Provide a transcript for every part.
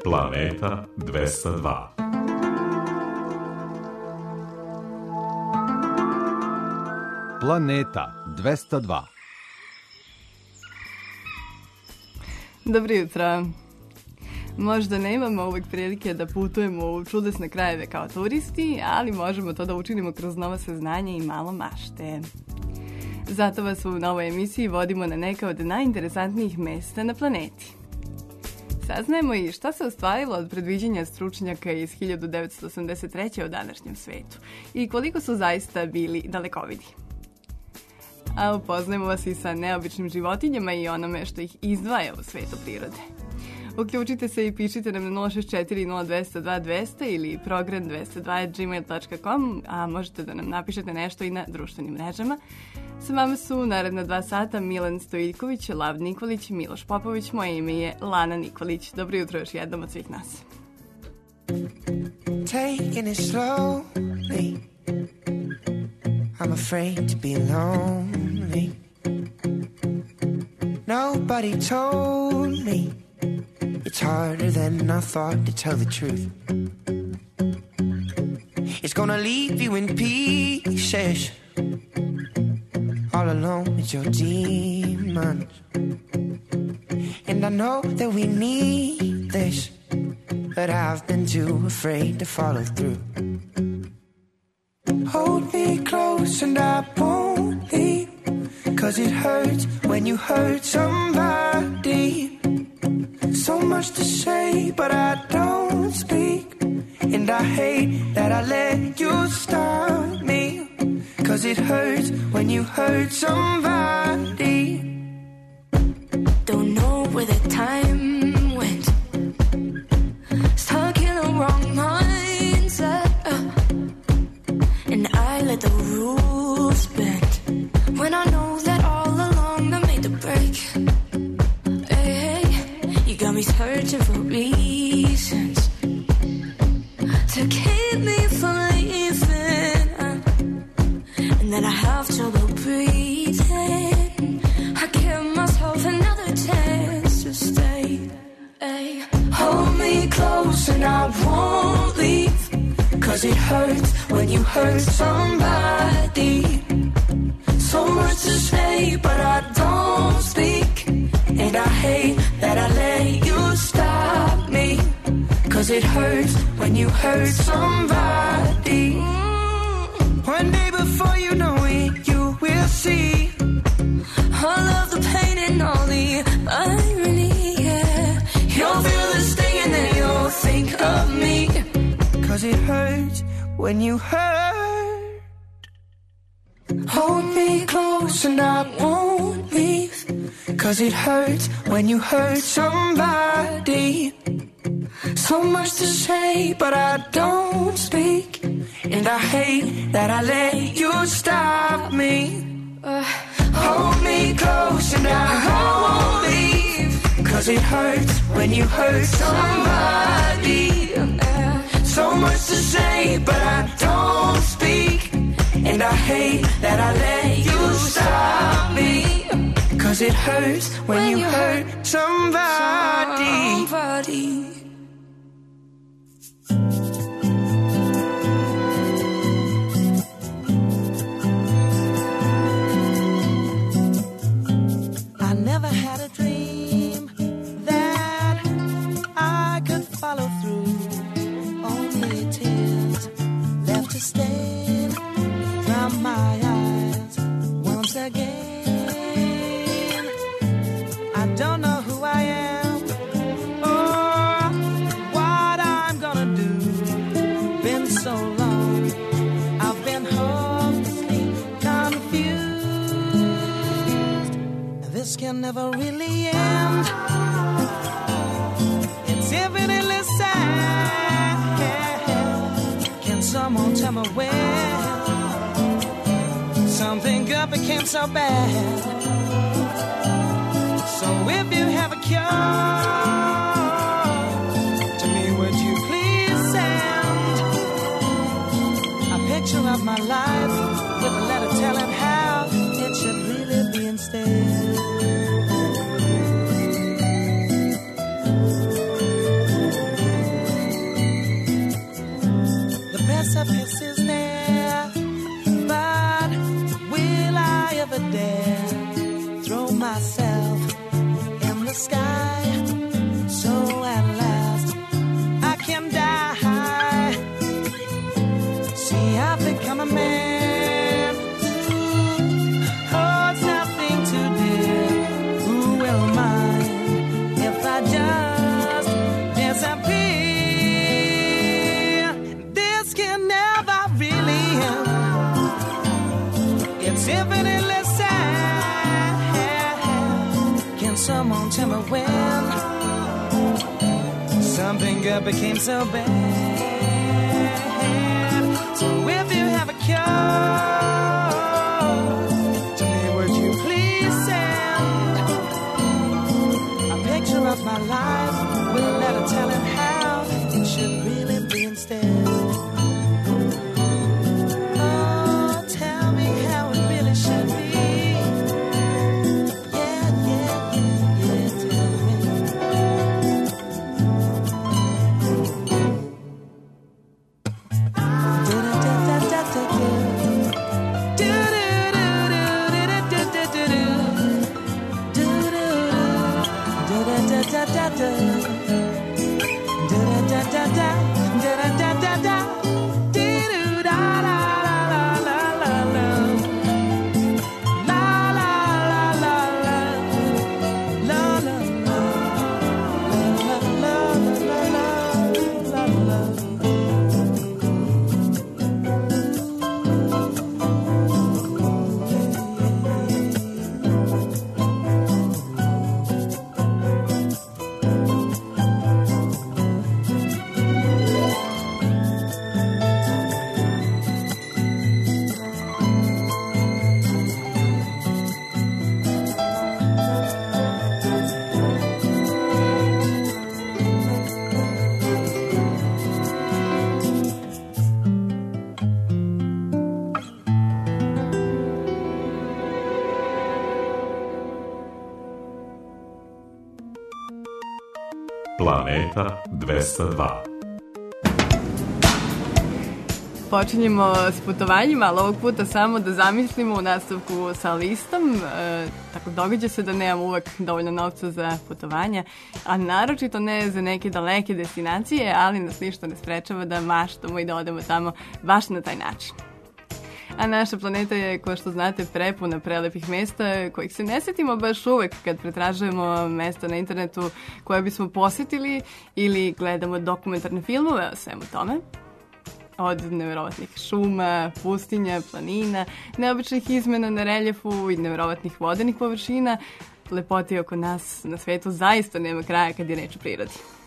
Planeta 202. Planeta 202. Dobro jutro. Možda nemamo uvijek prilike da putujemo u čudesne krajeve kao turisti, ali možemo to da učinimo kroz nova saznanja i malo mašte. Zato vas u novoj emisiji vodimo na neka od najinteresantnijih mesta na planeti. Saznajemo i šta se ostvarilo od predviđanja stručnjaka iz 1983. o današnjem svetu i koliko su zaista bili dalekovidi. A upoznajemo vas i sa neobičnim životinjama i onome što ih izdvaja u svetu prirode. Uključite se i pišite nam na 064 0202 200 ili program 202@gmail.com, a možete da nam napišete nešto i na društvenim mrežama. Sa vama su naredna 2 sata Milan Stojiljković, Lav Nikolić, Miloš Popović, moje ime je Lana Nikolić. Dobro jutro još jednom od svih nas. Taking it slowly, I'm afraid to be lonely. Nobody told me it's harder than I thought to tell the truth. It's gonna leave you in pieces, all alone with your demons. And I know that we need this, but I've been too afraid to follow through. Hold me close and I won't leave, 'cause it hurts when you hurt somebody. So much to say, but I don't speak. And I hate that I let you stop me, 'cause it hurts when you hurt somebody. Don't know where the time went, stuck in the wrong mindset, and I let the rules bend, when I know that all along they made the break. Hey, you got me searching for reasons to keep me from leaving, and then I have trouble breathing. I give myself another chance to stay. Hey, hold me close and I won't leave, 'cause it hurts when you hurt somebody. So much to say, but I don't speak. And I hate that I let you stop me, 'cause it hurts when you hurt somebody. One day before you know it, you will see All of the pain and all the irony, yeah. You'll feel the sting and then you'll think of me, 'cause it hurts when you hurt. Hold me close and I won't leave, 'cause it hurts when you hurt somebody. So much to say, but I don't speak. And I hate that I let you stop me. Hold me close and I won't leave, 'cause it hurts when you hurt somebody. So much to say, but I don't speak. And I hate that I let you stop me, 'cause it hurts when you hurt somebody. I never had a dream that I could follow through. Only tears left to stain from my eyes once again. I don't know who I am or what I'm gonna do. Been so long, I've been hopelessly confused. This can never really end. It's infinitely sad. Can someone tell me when something good became so bad? So if you have a cure to me, would you please send a picture of my life with a letter telling how it should really be instead? the sky. So at last I can die. See, I've become a man who holds nothing too dear. Who will mind if I just disappear? This can never really end. It's infinitely sad. Can someone tell me when something good became so bad? So if you have a cure to me, would you please send a picture of my life with a letter telling how it should really be instead? Oh, tell me how it really should be. Yeah, tell me. Planeta 202. Počinjemo s putovanjima, ali ovog puta samo da zamislimo u nastavku sa listom. Tako događa se da nemam uvek dovoljno novca za putovanja, a naročito ne za neke daleke destinacije, ali nas ništa ne sprečava da maštamo i da odemo tamo baš na taj način. A naša planeta je, kao što znate, prepuna prelepih mesta kojih se ne setimo baš uvek kad pretražujemo mesta na internetu koje bismo posetili ili gledamo dokumentarne filmove o svemu tome. Od neverovatnih šuma, pustinja, planina, neobičnih izmena na reljefu i neverovatnih vodenih površina, lepoti oko nas na svetu zaista nema kraja kad je reč o prirodi.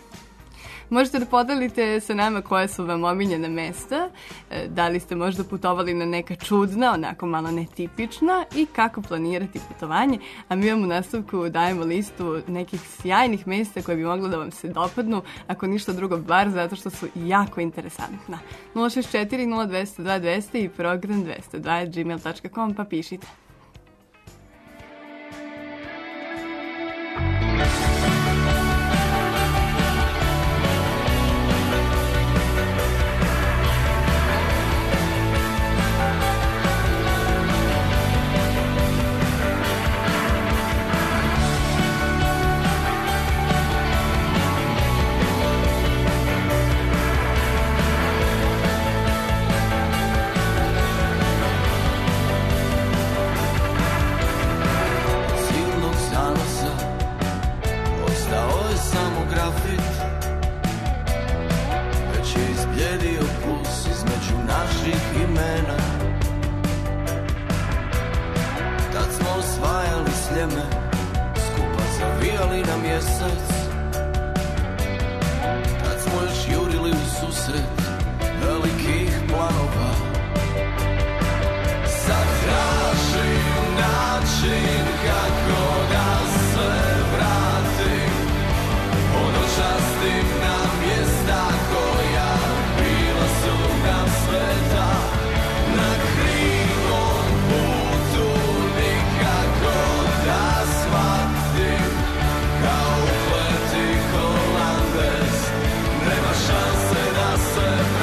Možete da podelite sa nama koje su vam omiljena mesta, da li ste možda putovali na neka čudna, onako malo netipična i kako planirati putovanje, a mi vam u nastavku dajemo listu nekih sjajnih mesta koje bi moglo da vam se dopadnu, ako ništa drugo, bar zato što su jako interesantna. 064 0200 200 i program 202@gmail.com, pa pišite. Nema šanse da se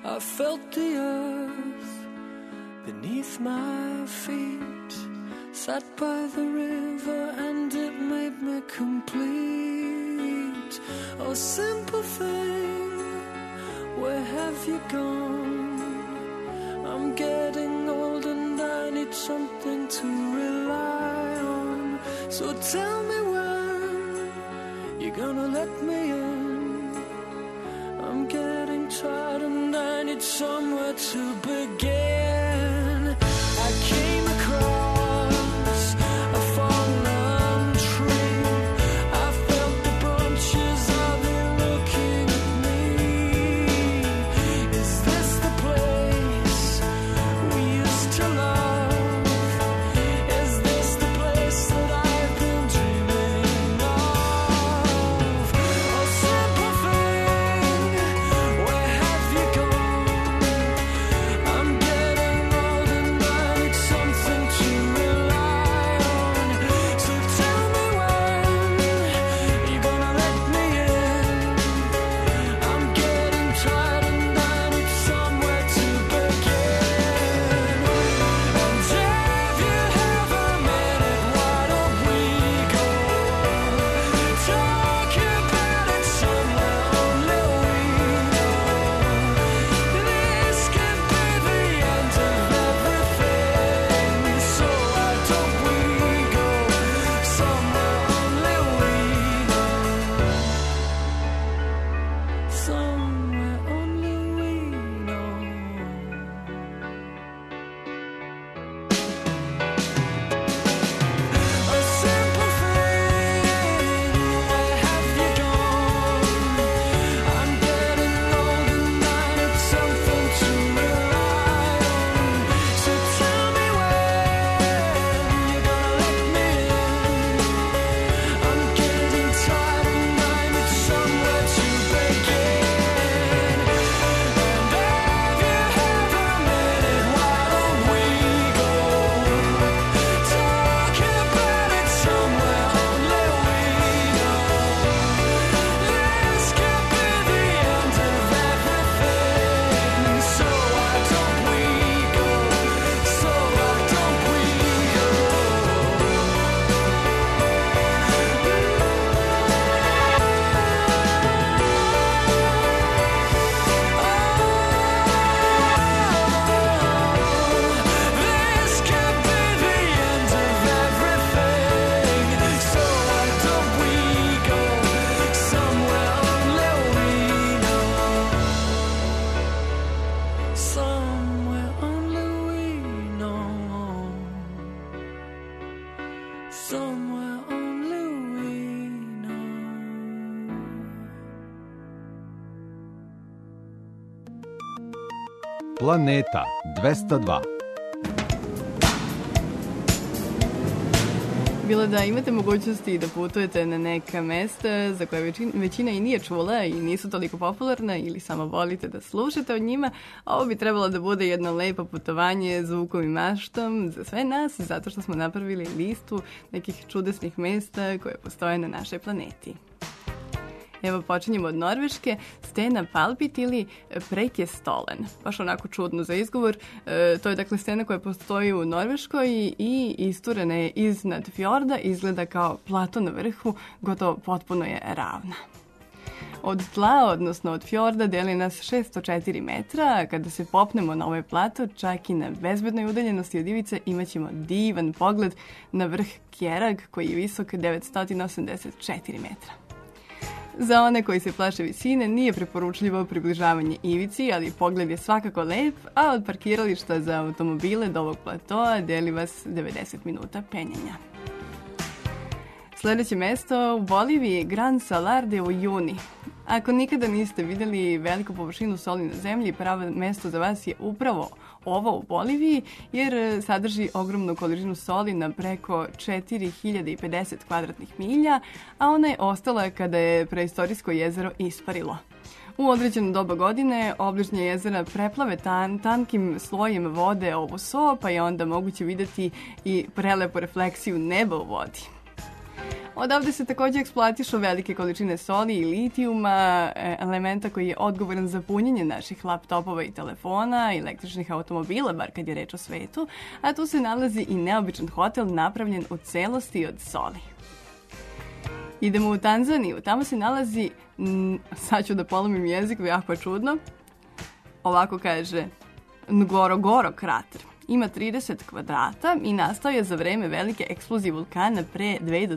I felt the earth beneath my feet, sat by the river and it made me complete. Oh, simple thing, where have you gone? I'm getting old and I need something to rely on. So tell me when you're gonna let me in. I'm getting tired and I need somewhere to begin. I came across a fallen tree. I felt the branches of it looking at me. Is this the place we used to love? Is this the place that I've been dreaming of? Oh, simple thing, where have you gone? I'm getting old and I need something to rely on. So tell me when you're gonna let me in. I'm getting tired and I need somewhere to begin. And if you have a minute, why don't we go talk about it somewhere only we know. This could be the end of everything. So why don't we go somewhere only we know? Somewhere only we know. A simple thing, where have you gone? I'm getting old and I need something to rely on. So tell me when you're gonna let me in. I'm getting tired and I need somewhere to begin. And if you have a minute, why don't we go talk about it somewhere only we know? This could be the end of everything. So why don't we go? So why don't we go? This could be the end of everything. So why don't we go somewhere only we know? Somewhere only we know. Somewhere only we know. Planeta 202. Bilo da imate mogućnosti da putujete na neka mesta za koje većina i nije čula i nisu toliko popularna ili samo volite da slušate o njima, ovo bi trebalo da bude jedno lepo putovanje zvukom i maštom za sve nas, zato što smo napravili listu nekih čudesnih mesta koje postoje na našoj planeti. Evo, počinjemo od Norveške, stena Palpit ili Preikestolen. Baš onako čudno za izgovor. To je dakle stena koja postoji u Norveškoj i isturena je iznad fjorda, izgleda kao plato na vrhu, gotovo potpuno je ravna. Od tla, odnosno od fjorda, deli nas 604 metra, a kada se popnemo na ovaj plato, čak i na bezbednoj udaljenosti od ivice, imaćemo divan pogled na vrh Kjerag, koji je visok 984 metra. Za one koji se plaše visine nije preporučljivo približavanje ivici, ali pogled je svakako lep, a od parkirališta za automobile do ovog platoa deli vas 90 minuta penjanja. Sljedeće mesto u Boliviji je Gran Salar de Uyuni. Ako nikada niste vidjeli veliku površinu soli na zemlji, pravo mesto za vas je upravo ovo u Boliviji, jer sadrži ogromnu količinu soli na preko 4050 kvadratnih milja, a ona je ostala kada je preistorijsko jezero isparilo. U određeno doba godine obližnje jezera preplave tankim slojem vode ovu so, pa je onda moguće vidjeti i prelepu refleksiju neba u vodi. Odavde se također eksploatišu velike količine soli i litijuma, elementa koji je odgovoran za punjenje naših laptopova i telefona, električnih automobila, bar kad je reč o svetu, a tu se nalazi i neobičan hotel napravljen u celosti od soli. Idemo u Tanzaniju, tamo se nalazi, sad ću da polomim jezik, jako je čudno, ovako kaže, Ngorongoro krater. Ima 30 kvadrata i nastao je za vreme velike eksplozije vulkana pre 2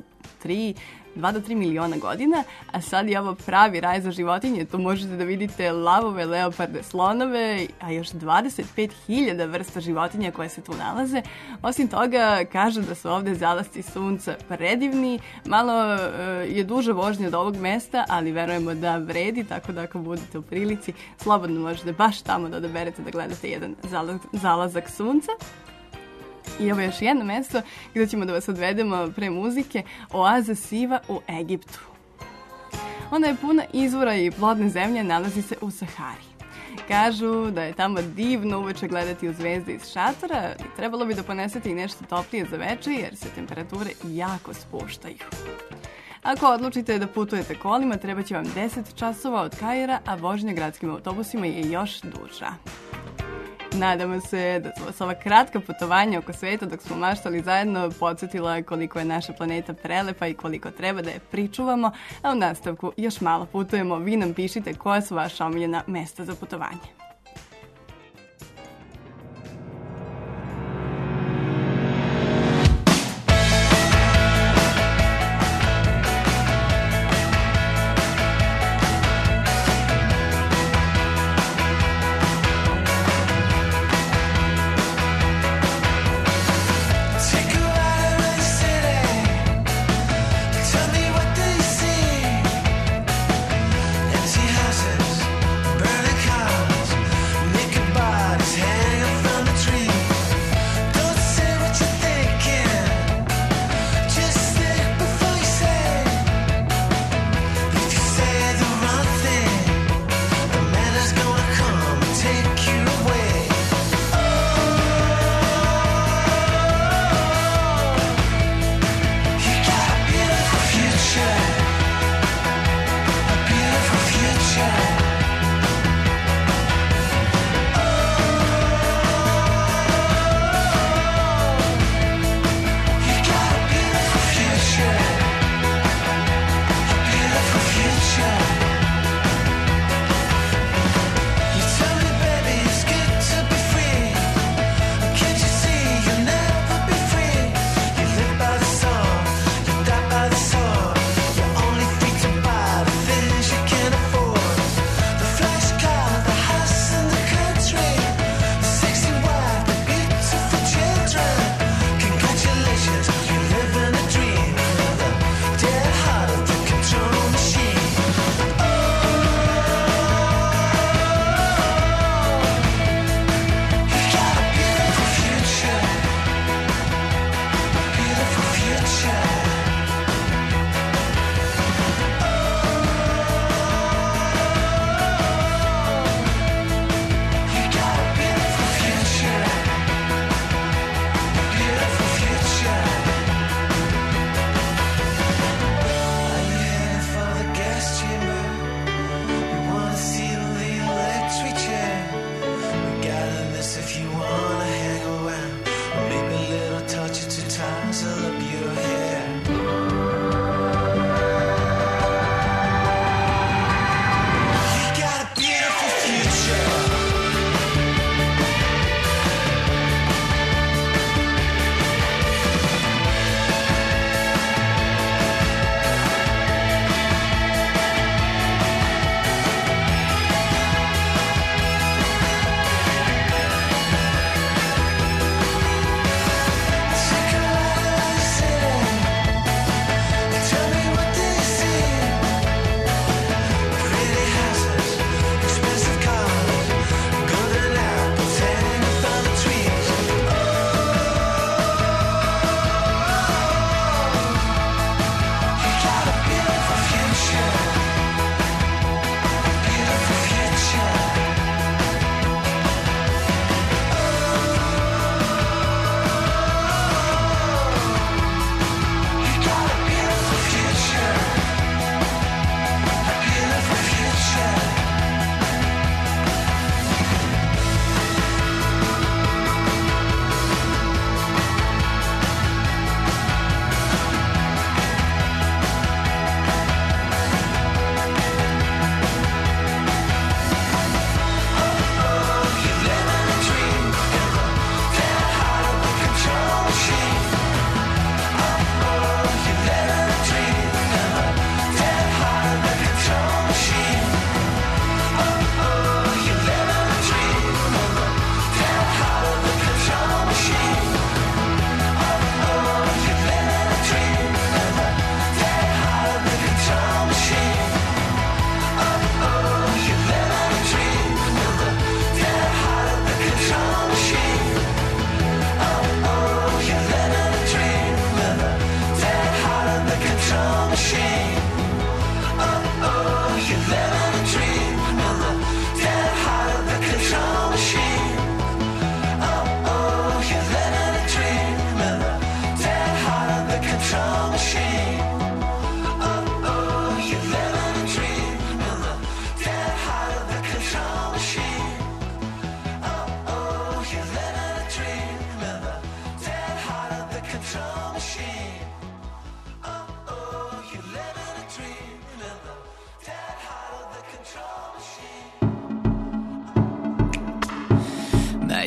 do 3 miliona godina, a sad je ovo pravi raj za životinje. Tu možete da vidite lavove, leoparde, slonove, a još 25.000 vrsta životinja koje se tu nalaze. Osim toga, kažu da su ovde zalasci sunca predivni, malo je duža vožnja od ovog mesta, ali verujemo da vredi, tako da ako budete u prilici, slobodno možete baš tamo da odaberete da gledate jedan zalazak sunca. I ovo je još jedno mesto gdje ćemo da vas odvedemo pre muzike, oaza Siva u Egiptu. Ona je puna izvora i plodne zemlje, nalazi se u Sahari. Kažu da je tamo divno uveče gledati u zvezde iz šatora i trebalo bi da ponesete i nešto toplije za veče jer se temperature jako spuštaju. Ako odlučite da putujete kolima, treba će vam 10 časova od Kaira, a vožnja gradskim autobusima je još duža. Nadamo se da su vas ova kratka putovanja oko sveta dok smo maštali zajedno podsjetila koliko je naša planeta prelepa i koliko treba da je pričuvamo, a u nastavku još malo putujemo. Vi nam pišite koja su vaša omiljena mesta za putovanje. Empty houses, burning cars.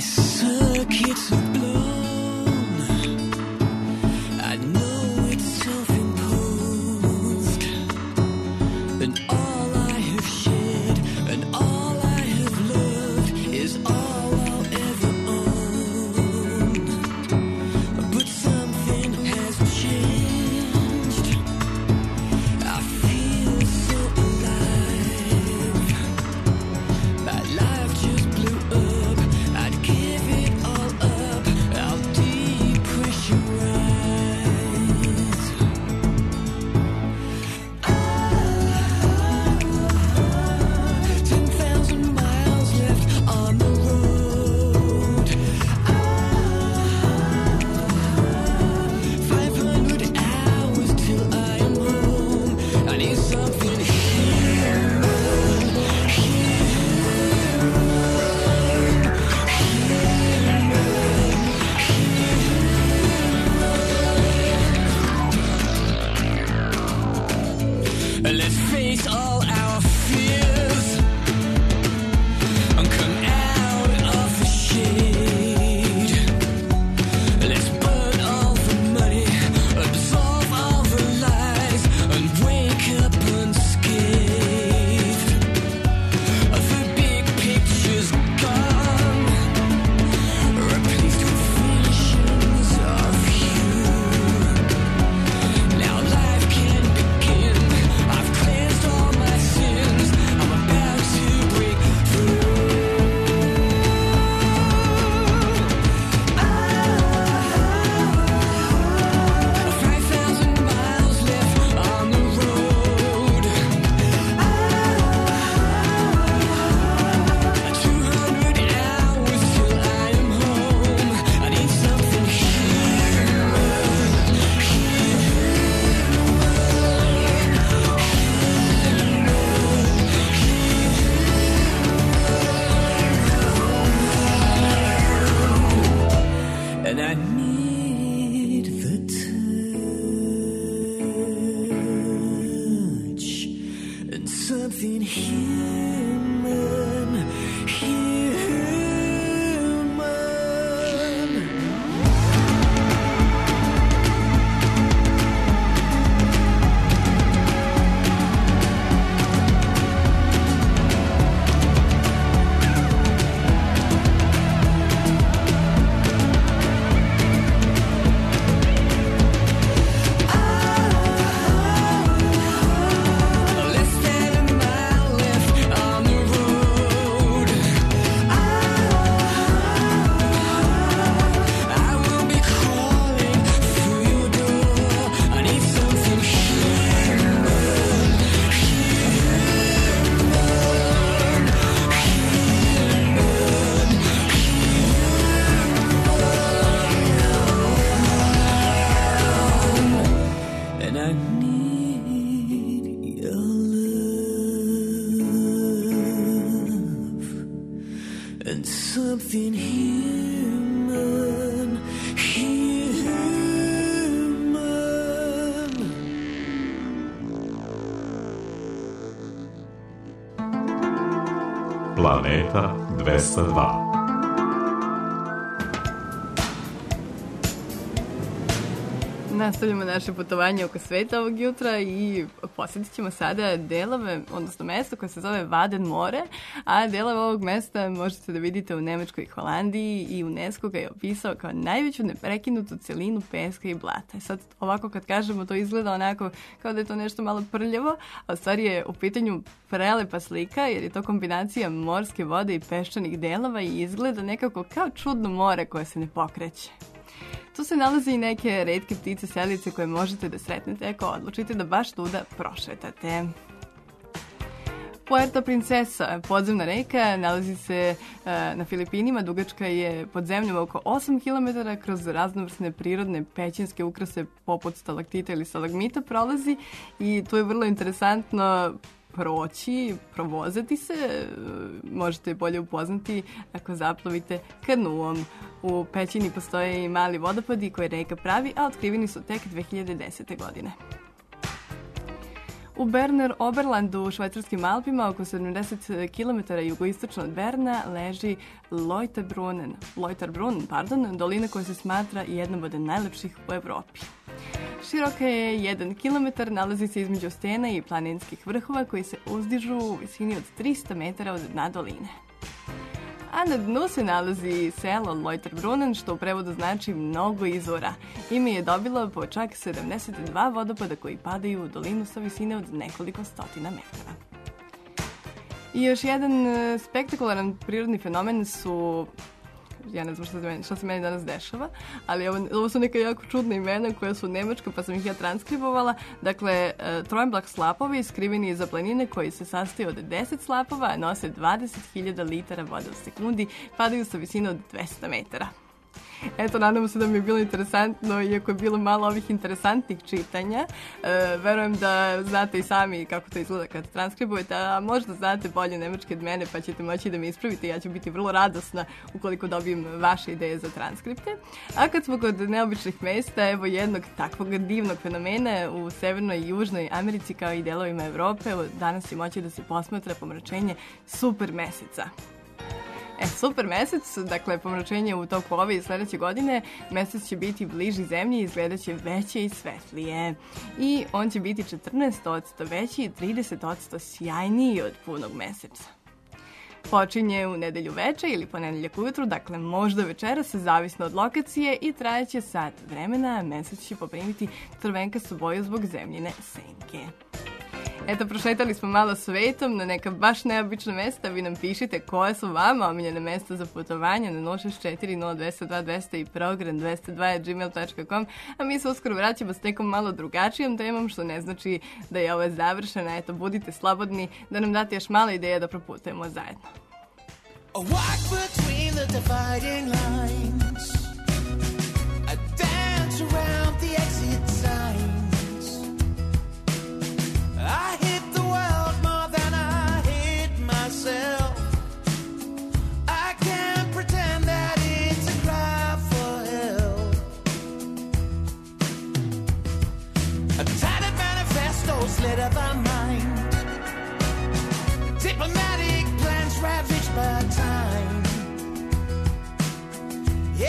circuits are blown. I know it's self-imposed, and all I have shared and all I have loved is all I'll ever own. But something has changed. I feel so alive. My life just blew up. I'd give it all up. I'll depressurize. 10,000 miles left on the road. 500 hours till I am home. I need something Let's face all our fears and come out of the shade. Let's burn all the money, absolve all the lies, and wake up unscathed. The big picture's gone, replaced with visions of you. Now life can begin. I've cleansed all my sins. I'm about to break through. 5,000 miles left on the road. 200 hours till I am home. I need something and I need the touch and something human, human. Less than a mile left on the road. I will be crawling through your door. I need something and I need your love and something human, human. Planeta 202. Nastavljamo naše putovanje oko sveta ovog jutra i posjetit ćemo sada delove, odnosno mesto koje se zove Vaden more, a delove ovog mesta možete da vidite u Nemačkoj i Holandiji i UNESCO ga je opisao kao najveću neprekinutu celinu peska i blata. Sad ovako kad kažemo to izgleda onako kao da je to nešto malo prljavo, a u stvari je u pitanju prelepa slika jer je to kombinacija morske vode i peščanih delova i izgleda nekako kao čudno more koje se ne pokreće. Tu se nalaze i neke retke ptice selice koje možete da sretnete ako odlučite da baš tuda prošetate. Puerto Princesa, podzemna reka, nalazi se na Filipinima, dugačka je pod zemljom oko 8 km, kroz raznovrsne prirodne pećinske ukrase poput stalaktita ili stalagmita prolazi i tu je vrlo interesantno proći, provozati se, možete bolje upoznati ako zaplovite kanuom. U pećini postoje i mali vodopadi koje reka pravi, a otkriveni su tek 2010. godine. U Berner Oberlandu u švajcarskim Alpima, oko 70 km jugoistočno od Berna, leži Lauterbrunnen, dolina koja se smatra jednom od najlepših u Evropi. Široka je 1 km, nalazi se između stena i planinskih vrhova koji se uzdižu u visini od 300 metara od dna doline. A na dnu se nalazi selo Lauterbrunnen, što u prevodu znači mnogo izvora. Ime je dobilo po čak 72 vodopada koji padaju u dolinu sa visine od nekoliko stotina metara. I još jedan spektakularan prirodni fenomen su, ja ne znam što se meni danas dešava, ali ovo su neka jako čudna imena koja su nemačka, pa sam ih ja transkribovala. Dakle, Treumbach slapovi, skriveni iza planine koji se sastoji od 10 slapova, nose 20.000 litara vode u sekundi, padaju sa visine od 200 metara. Eto, nadamo se da mi je bilo interesantno, iako je bilo malo ovih interesantnih čitanja. Verujem da znate i sami kako to izgleda kad transkribujete, a možda znate bolje nemački od mene, pa ćete moći da mi ispravite. Ja ću biti vrlo radosna ukoliko dobijem vaše ideje za transkripte. A kad smo kod neobičnih mesta, evo jednog takvog divnog fenomena u Severnoj i Južnoj Americi kao i delovima Evrope, danas će moći da se posmatra pomračenje super meseca. Super mesec, dakle pomračenje u toku ove i sledeće godine, mesec će biti bliži zemlji i izgledat će veće i svetlije. I on će biti 14% veći i 30% sjajniji od punog meseca. Počinje u nedelju veče ili ponedeljak ujutru, dakle možda večeras, zavisno od lokacije, i trajeće sat vremena, a mesec će poprimiti crvenkastu boju zbog zemljine senke. Eto, prošetali smo malo svetom na neka baš neobična mesta. Vi nam pišite koje su vama omiljene mesta za putovanje na 064 0202 200 i program 202@gmail.com, a mi se uskoro vraćamo s nekom malo drugačijom temom, što ne znači da je ovo završena. Eto, budite slobodni da nam date još malo ideja da proputujemo zajedno. A walk between the dividing lines, a dance around the exit signs. I hate the world more than I hate myself. I can't pretend that it's a cry for help. A tattered manifesto slid of our mind, diplomatic plans ravaged by time.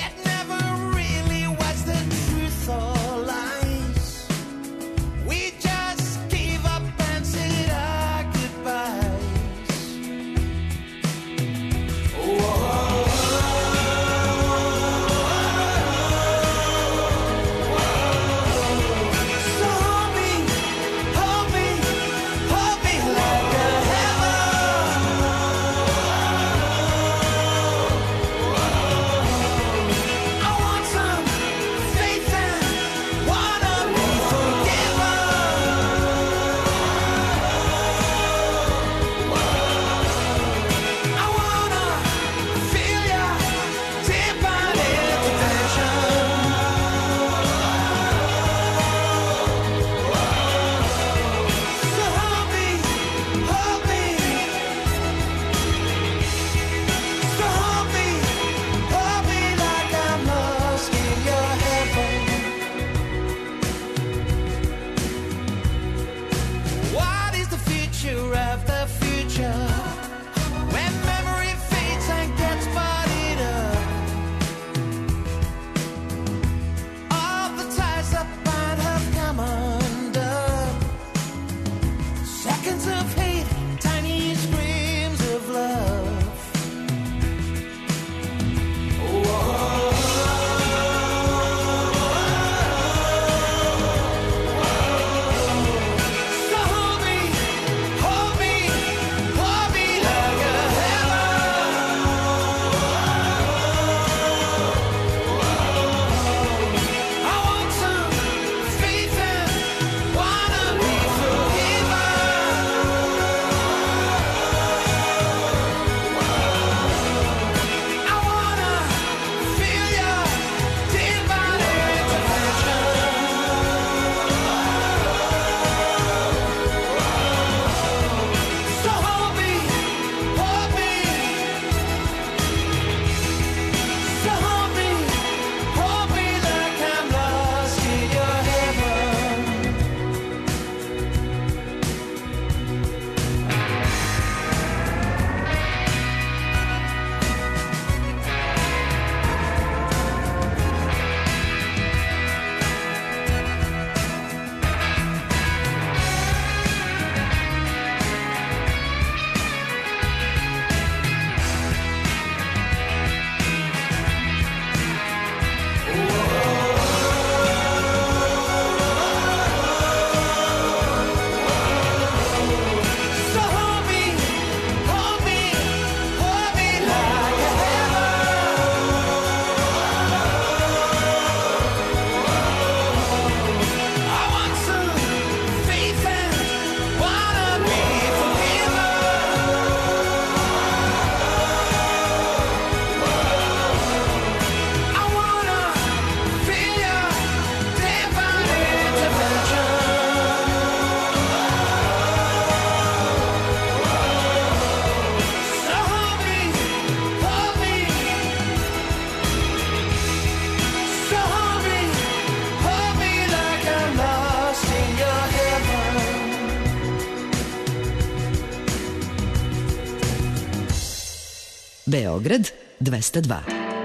Beograd 202.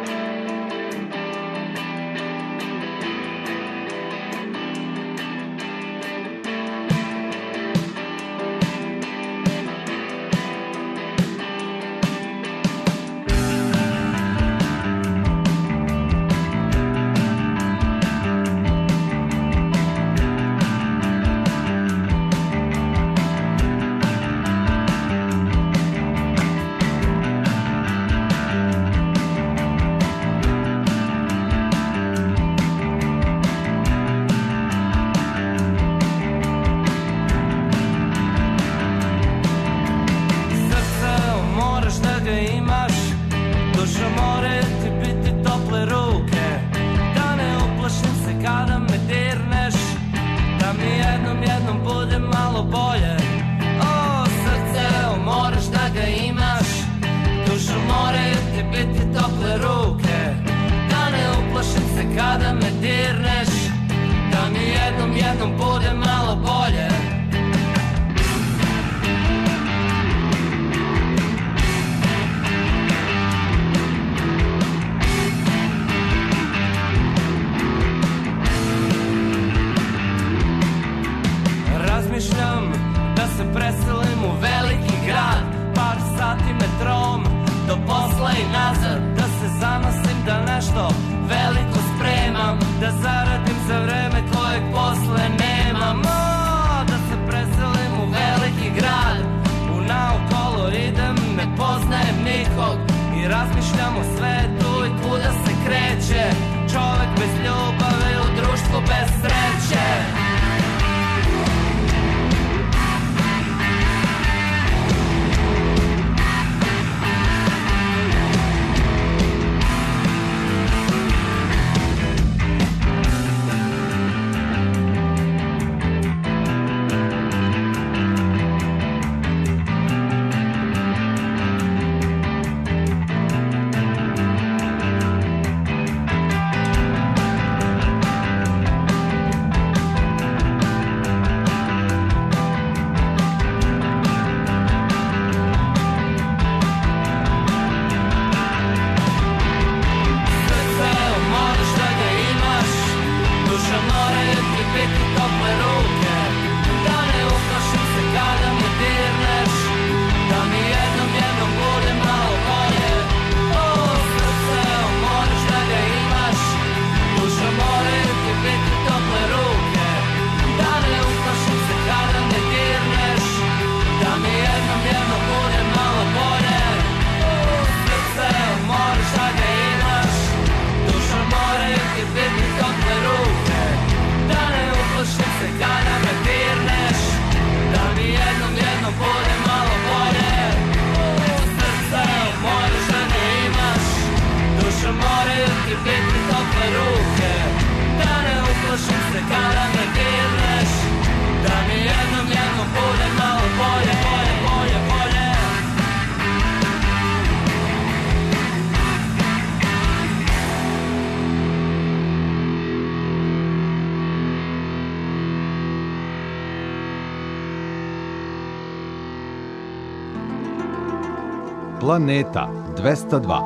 Planeta 202.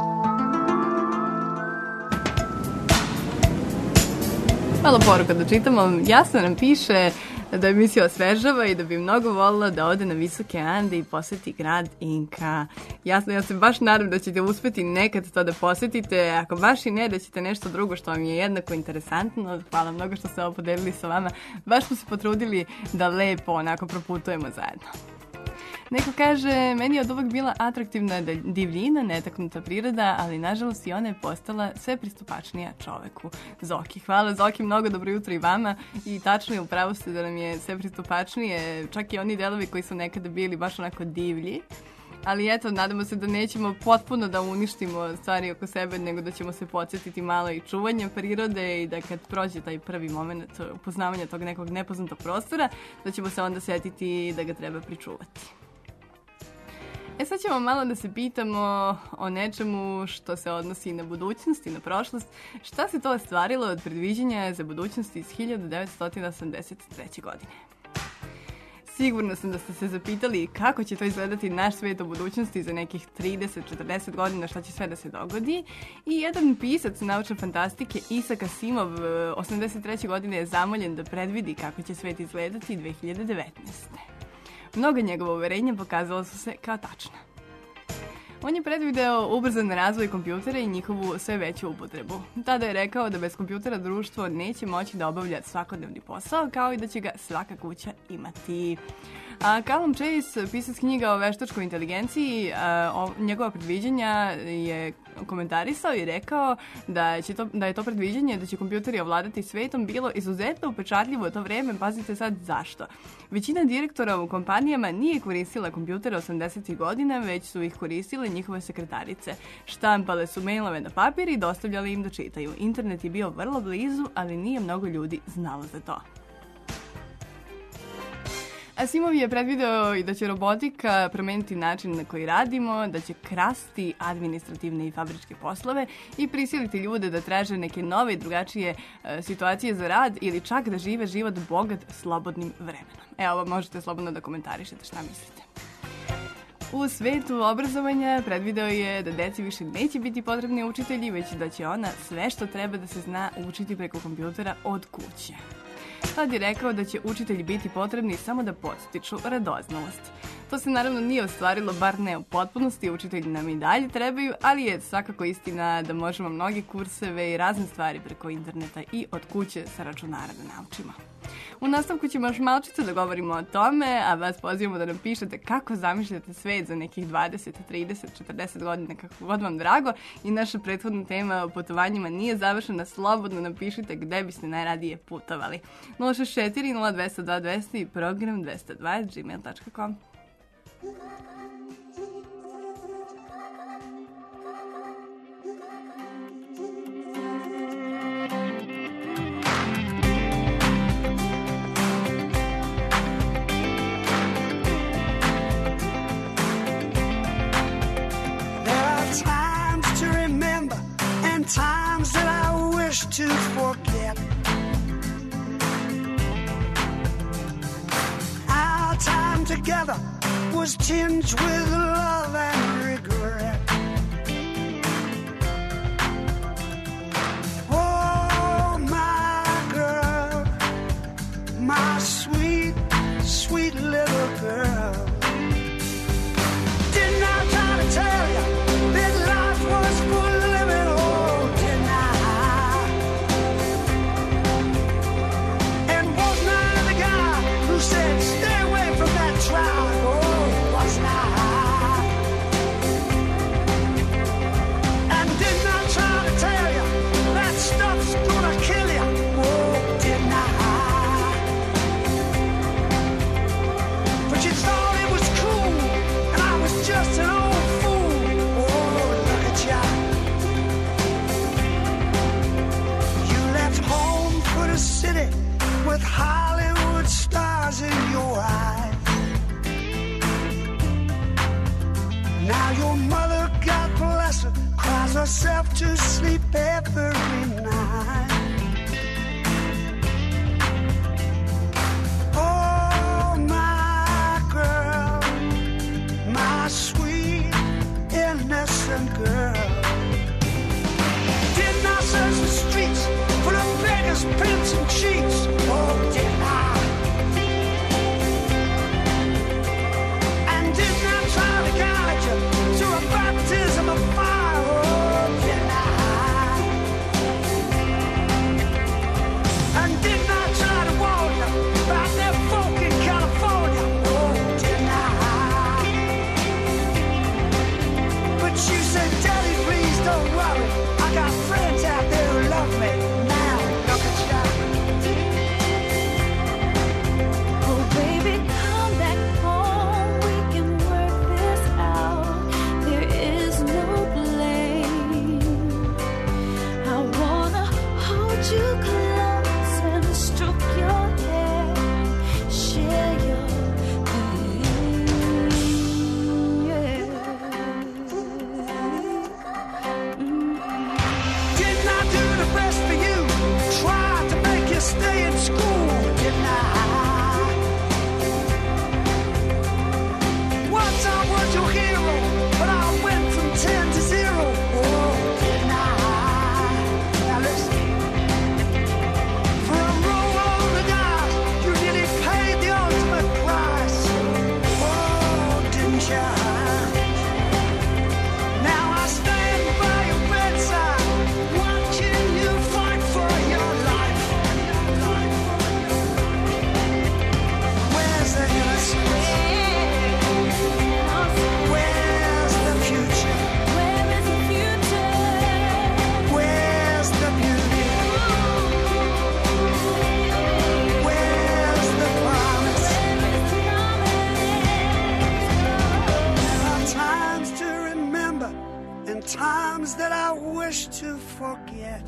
Malo poruka da čitamo. Jasno nam piše da emisija osvežava i da bi mnogo volila da ode na Visoke Ande i poseti grad Inka. Jasno, ja se baš nadam da ćete uspeti nekad to da posetite. Ako baš i ne, da ćete nešto drugo što vam je jednako interesantno. Hvala mnogo što ste ovo podelili sa vama. Baš smo se potrudili da lepo onako proputujemo zajedno. Neko kaže, meni je od uvek bila atraktivna divljina, netaknuta priroda, ali nažalost i ona je postala sve pristupačnija čoveku. Zoki. Hvala Zoki, mnogo dobro jutro i vama. I tačno je, upravo ste da nam je sve pristupačnije, čak i oni delovi koji su nekada bili baš onako divlji. Ali eto, nadamo se da nećemo potpuno da uništimo stvari oko sebe, nego da ćemo se podsjetiti malo i čuvanja prirode i da kad prođe taj prvi moment upoznavanja tog nekog nepoznatog prostora, da ćemo se onda setiti da ga treba pričuvati. Sad ćemo malo da se pitamo o nečemu što se odnosi na budućnost i na prošlost. Šta se to ostvarilo od predviđanja za budućnost iz 1983. godine? Sigurno sam da ste se zapitali kako će to izgledati naš svet u budućnosti za nekih 30-40 godina, šta će sve da se dogodi. I jedan pisac naučne fantastike, Isaac Asimov, 83. godine je zamoljen da predvidi kako će svet izgledati 2019. Mnoga njegova uverenja pokazala su se kao tačna. On je predvideo ubrzan razvoj kompjutera i njihovu sve veću upotrebu. Tada je rekao da bez kompjutera društvo neće moći da obavlja svakodnevni posao, kao i da će ga svaka kuća imati. Callum Chase, pisac knjiga o veštačkoj inteligenciji, njegova predviđanja je komentarisao i rekao da je to predviđanje da će kompjuteri ovladati svetom bilo izuzetno upečatljivo u to vreme. Pazite sad zašto. Većina direktora u kompanijama nije koristila kompjutere 80. godina, već su ih koristile njihove sekretarice. Štampale su mailove na papir i dostavljale im da čitaju. Internet je bio vrlo blizu, ali nije mnogo ljudi znalo za to. Asimov je predvideo i da će robotika promeniti način na koji radimo, da će krasti administrativne i fabričke poslove i prisiliti ljude da traže neke nove i drugačije situacije za rad ili čak da žive život bogat slobodnim vremenom. Evo, možete slobodno da komentarišete šta mislite. U svetu obrazovanja predvideo je da deci više neće biti potrebni učitelji, već da će ona sve što treba da se zna učiti preko kompjutera od kuće. Tad je rekao da će učitelji biti potrebni samo da podstiču radoznalost. To se naravno nije ostvarilo, bar ne u potpunosti, učitelji nam i dalje trebaju, ali je svakako istina da možemo mnoge kurseve i razne stvari preko interneta i od kuće sa računara da naučimo. U nastavku ćemo još malčice da govorimo o tome, a vas pozivamo da nam pišete kako zamišljate svet za nekih 20, 30, 40 godina, kako god vam drago. I naša prethodna tema o putovanjima nije završena, slobodno napišite gde biste najradije putovali. 064 0202 200 i program 202@gmail.com. Times that I wish to forget. Our time together was tinged with love and regret. Oh, my girl, my sweet, sweet little girl. Didn't I try to tell you that life was full of living? Said, stay away from that trial. Oh, what's not? And didn't I try to tell you that stuff's gonna kill you? Oh, didn't I? But you thought it was cool, and I was just an old fool. Oh, look at ya. You left home for the city with Hollywood stars in your eyes. Now your mother, God bless her, cries herself to sleep every night. Oh, my girl, my sweet, innocent girl. Didn't I search the streets for the beggars, pimps, and cheats? Oh, didn't I? Try to guide you to a baptism of fire. Oh, didn't I? wish to forget.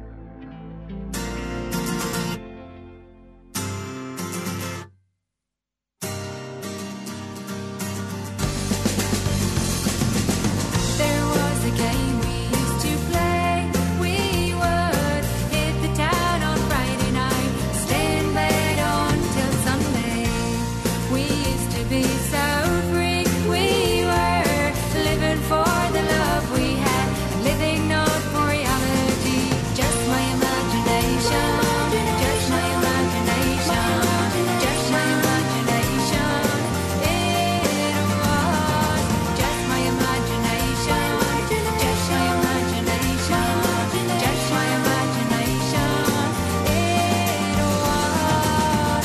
There was a game we used to play. We would hit the town on Friday night, stay in bed until Sunday. We used to be so free. We were living for the love we had, living not for reality. Just my imagination. Just my imagination. Just my imagination. It was just my imagination. Just my imagination. Just my imagination. It was.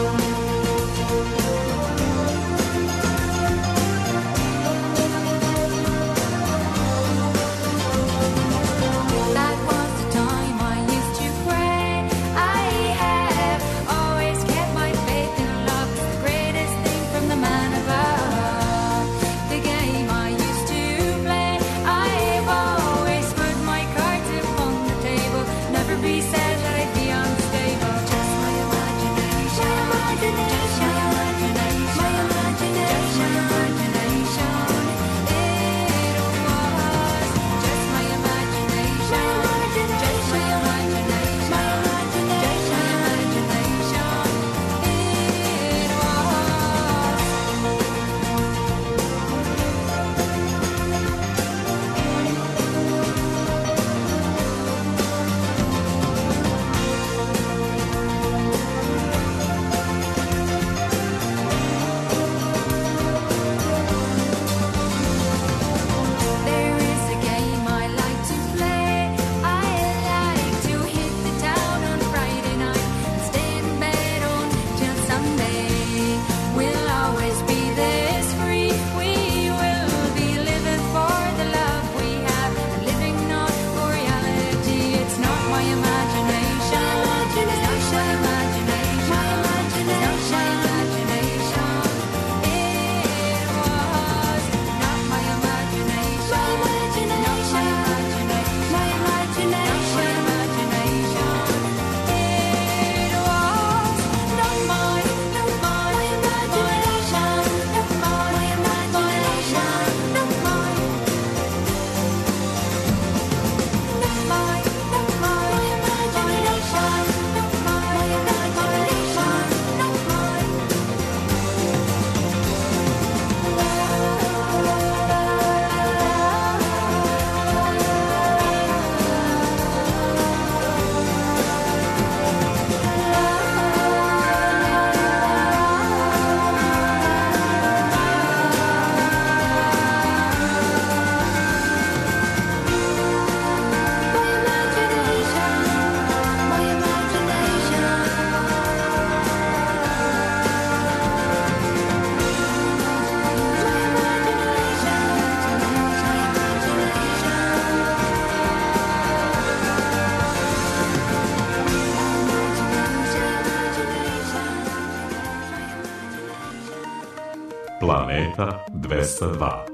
That was the time I used to pray. I have always kept my faith in love, the greatest thing from the man above. The game I used to play, I've always put my cards upon the table. Never be said that I'd be unstable. Just my imagination. Just my imagination. Just my imagination. It was just my imagination. Just my imagination. Just my imagination. It was. There is a game I like to play. I like to hit the town on Friday night, stay in bed until Sunday. We'll always be this free. We will be living for the love we have, living not for reality. It's not my imagination. It's not my imagination. It's not my imagination. It was not my imagination. Not my imagination. My imagination. Not my imagination. It was not my imagination. Not my imagination. Not my. Not my imagination. Not my imagination. Not my. Planeta 202.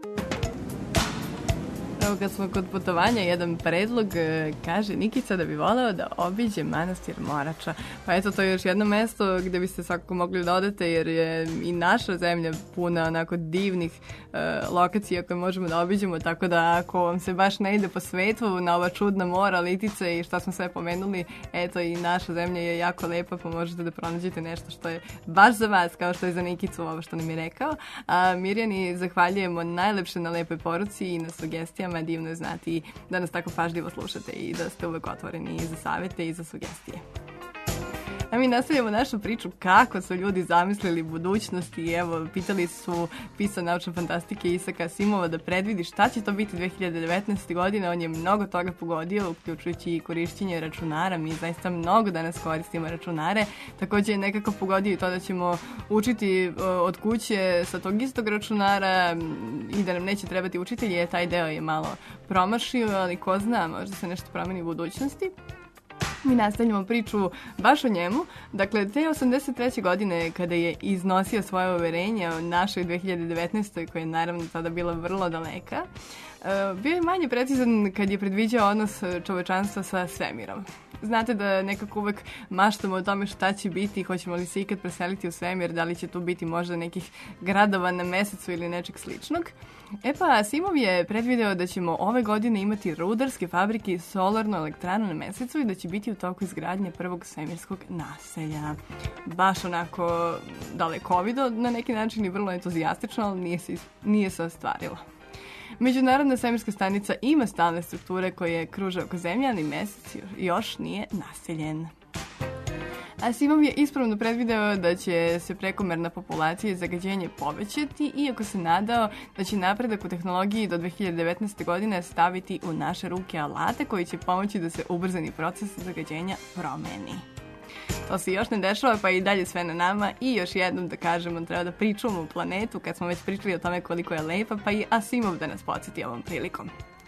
Evo kad smo kod putovanja, jedan predlog kaže Nikica da bi voleo da obiđe manastir Morača. Pa eto, to je još jedno mesto gde biste svakako mogli da odete, jer je i naša zemlja puna onako divnih lokacija koje možemo da obiđemo, tako da ako vam se baš ne ide po svetu na ova čudna mora, litice i šta smo sve pomenuli, eto i naša zemlja je jako lepa, pa možete da pronađete nešto što je baš za vas, kao što je za Nikicu ovo što nam je rekao. A Mirjani zahvaljujemo najlepše na lepoj poruci i na sugestijama. Divno je znati da nas tako pažljivo slušate i da ste uvek otvoreni i za savete i za sugestije. A mi nastavljamo našu priču kako su ljudi zamislili budućnost i evo, pitali su pisao naučne fantastike Isaka Asimova da predvidi šta će to biti 2019. godine. On je mnogo toga pogodio, uključujući i korišćenje računara. Mi zaista mnogo danas koristimo računare. Također je nekako pogodio i to da ćemo učiti od kuće sa tog istog računara i da nam neće trebati učitelji. Taj deo je malo promašio, ali ko zna, možda se nešto promeni u budućnosti. Mi nastavljamo priču baš o njemu. Dakle, te 83. godine kada je iznosio svoje uverenje o našoj 2019. koja je naravno tada bila vrlo daleka, bio je manje precizan kad je predviđao odnos čovečanstva sa svemirom. Znate da nekako uvek maštamo o tome šta će biti, hoćemo li se ikad preseliti u svemir, da li će tu biti možda nekih gradova na mesecu ili nečeg sličnog. E pa, Asimov je predvideo da ćemo ove godine imati rudarske fabrike i solarnu elektranu na mesecu i da će biti u toku izgradnje prvog svemirskog naselja. Baš onako dalekovido na neki način i vrlo entuzijastično, ali nije se ostvarilo. Međunarodna svemirska stanica ima stalne strukture koje kruže oko Zemlje, ali mesec još nije naseljen. Asimov je ispravno predvideo da će se prekomerna populacija i zagađenje povećati, iako se nadao da će napredak u tehnologiji do 2019. godine staviti u naše ruke alate koji će pomoći da se ubrzani proces zagađenja promeni. To se još ne dešava, pa i dalje sve na nama i još jednom da kažemo, treba da pričamo o planetu kad smo već pričali o tome koliko je lepa, pa i Asimov da nas podsjeti ovom prilikom.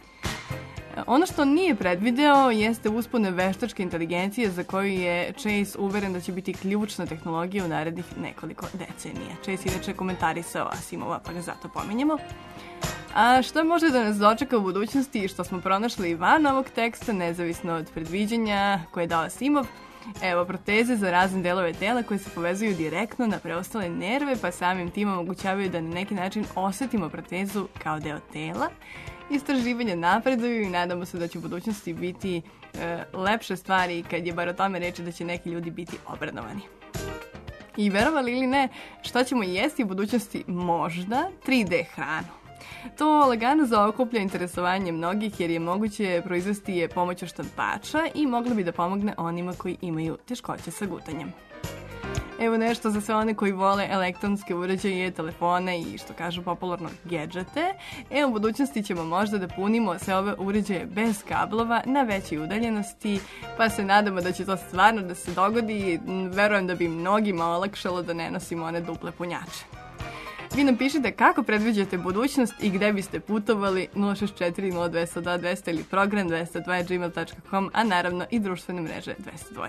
Ono što nije predvideo jeste uspone veštačke inteligencije za koju je Chase uveren da će biti ključna tehnologija u narednih nekoliko decenija. Chase inače komentarisao Asimova, pa ga zato pominjemo. A što može da nas dočeka u budućnosti i što smo pronašli van ovog teksta, nezavisno od predviđanja koje je dao Asimov? Evo, proteze za razne delove tela koje se povezuju direktno na preostale nerve, pa samim tim omogućavaju da na neki način osetimo protezu kao deo tela. Istraživanja napreduju i nadamo se da će u budućnosti biti lepše stvari kad je bar o tome reći da će neki ljudi biti obradovani. I verovali ili ne, šta ćemo jesti u budućnosti? Možda 3D hranu. To lagano zaokuplja interesovanje mnogih jer je moguće proizvesti je pomoću štampača i moglo bi da pomogne onima koji imaju teškoće sa gutanjem. Evo nešto za sve one koji vole elektronske uređaje, telefone i što kažu popularno gedžete. U budućnosti ćemo možda da punimo sve ove uređaje bez kablova na većoj udaljenosti, pa se nadamo da će to stvarno da se dogodi. Verujem da bi mnogima olakšalo da ne nosimo one duple punjače. Vi nam pišite kako predviđate budućnost i gde biste putovali 064 0202 200 ili program 202.gmail.com, a naravno i društvene mreže 202.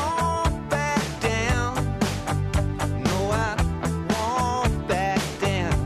Back down. No, I won't back down.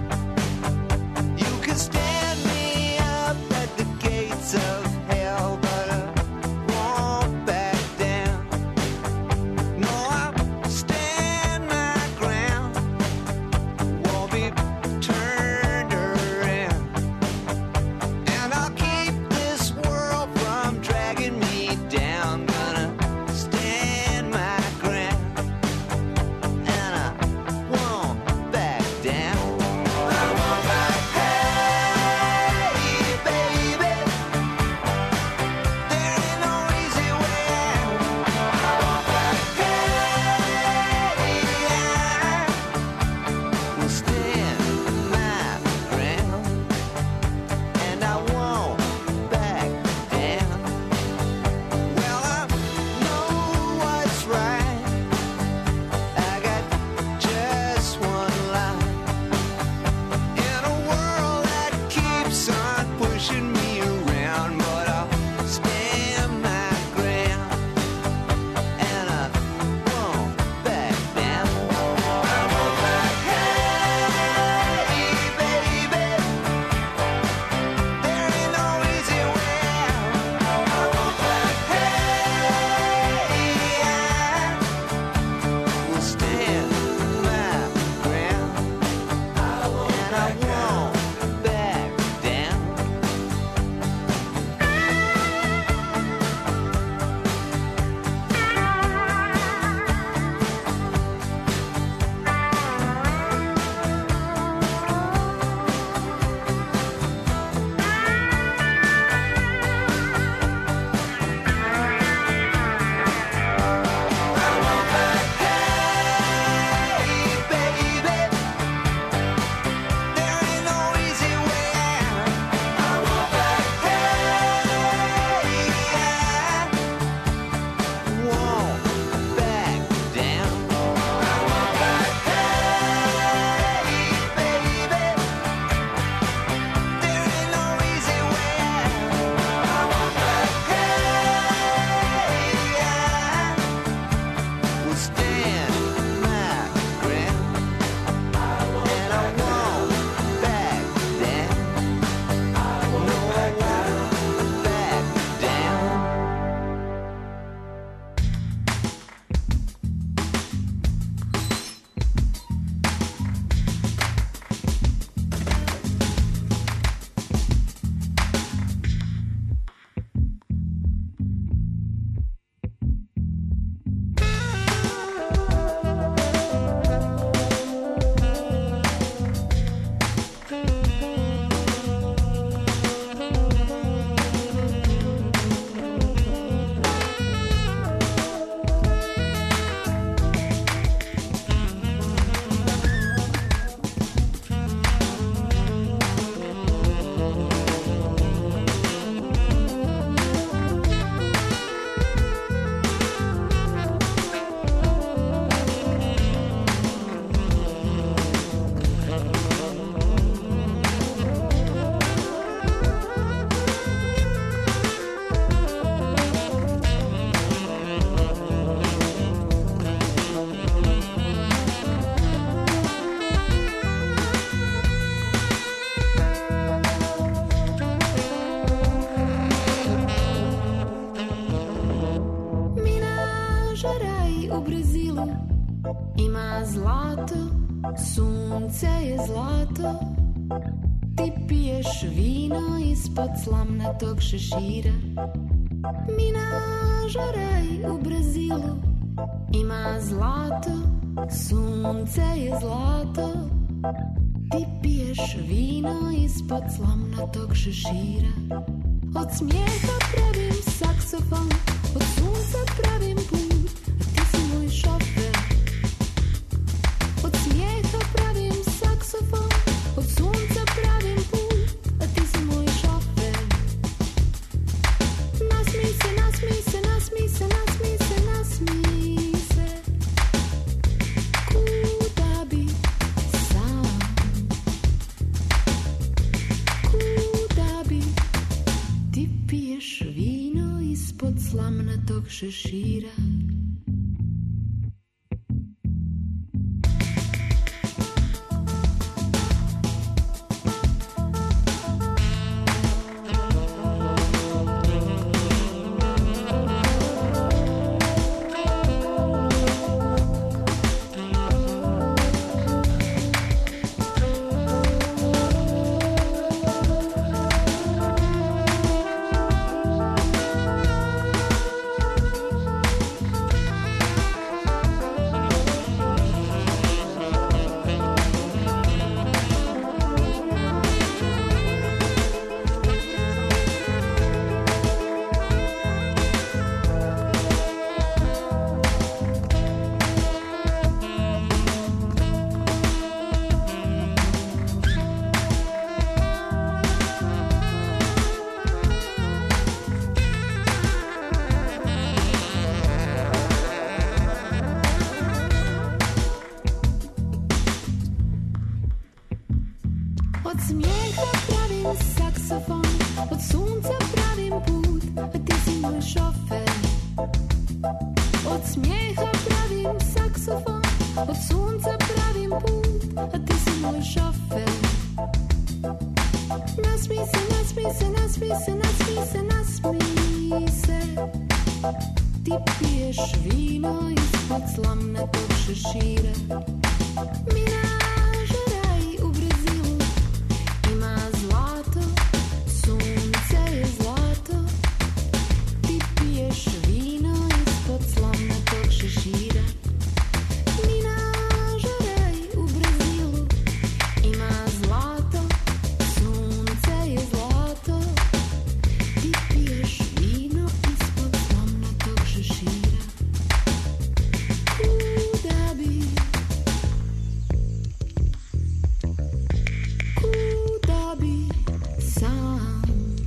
ima zlato, sunce je zlato. Ti piješ vino ispod slamnatog šešira. Minažaraj u Brazilu ima zlato, sunce je zlato. Ti piješ vino ispod slamnatog šešira. Od smijeha pravim saksofon, od sunca pravim put, a ti si moj šofer. Od smijeha pravim saksofon, od sunca pravim put, a ti si moj šofer. Nasmij se, nasmij se, nasmij se, nasmij se, nasmij se. Kuda bi sam, kuda bi. Ti piješ vino ispod slamnatog šešira. Od smijeha pravim saksofon, od sunca pravim put, a ti si moj šofer. Od smijeha pravim saksofon, od sunca pravim put, a ti si moj šofer. Nasmij se, nasmij se, nasmij se, nasmij se, nasmij se. Ti piješ vino ispod slamnatog šešira. Minažaraj u Brazilu ima zlato, sunce je zlato. Ti piješ vino ispod slamnatog šešira. Minažaraj u Brazilu ima zlato, sunce je zlato. Ti piješ vino ispod slamnatog šešira. Kuda bi, kuda bi sam,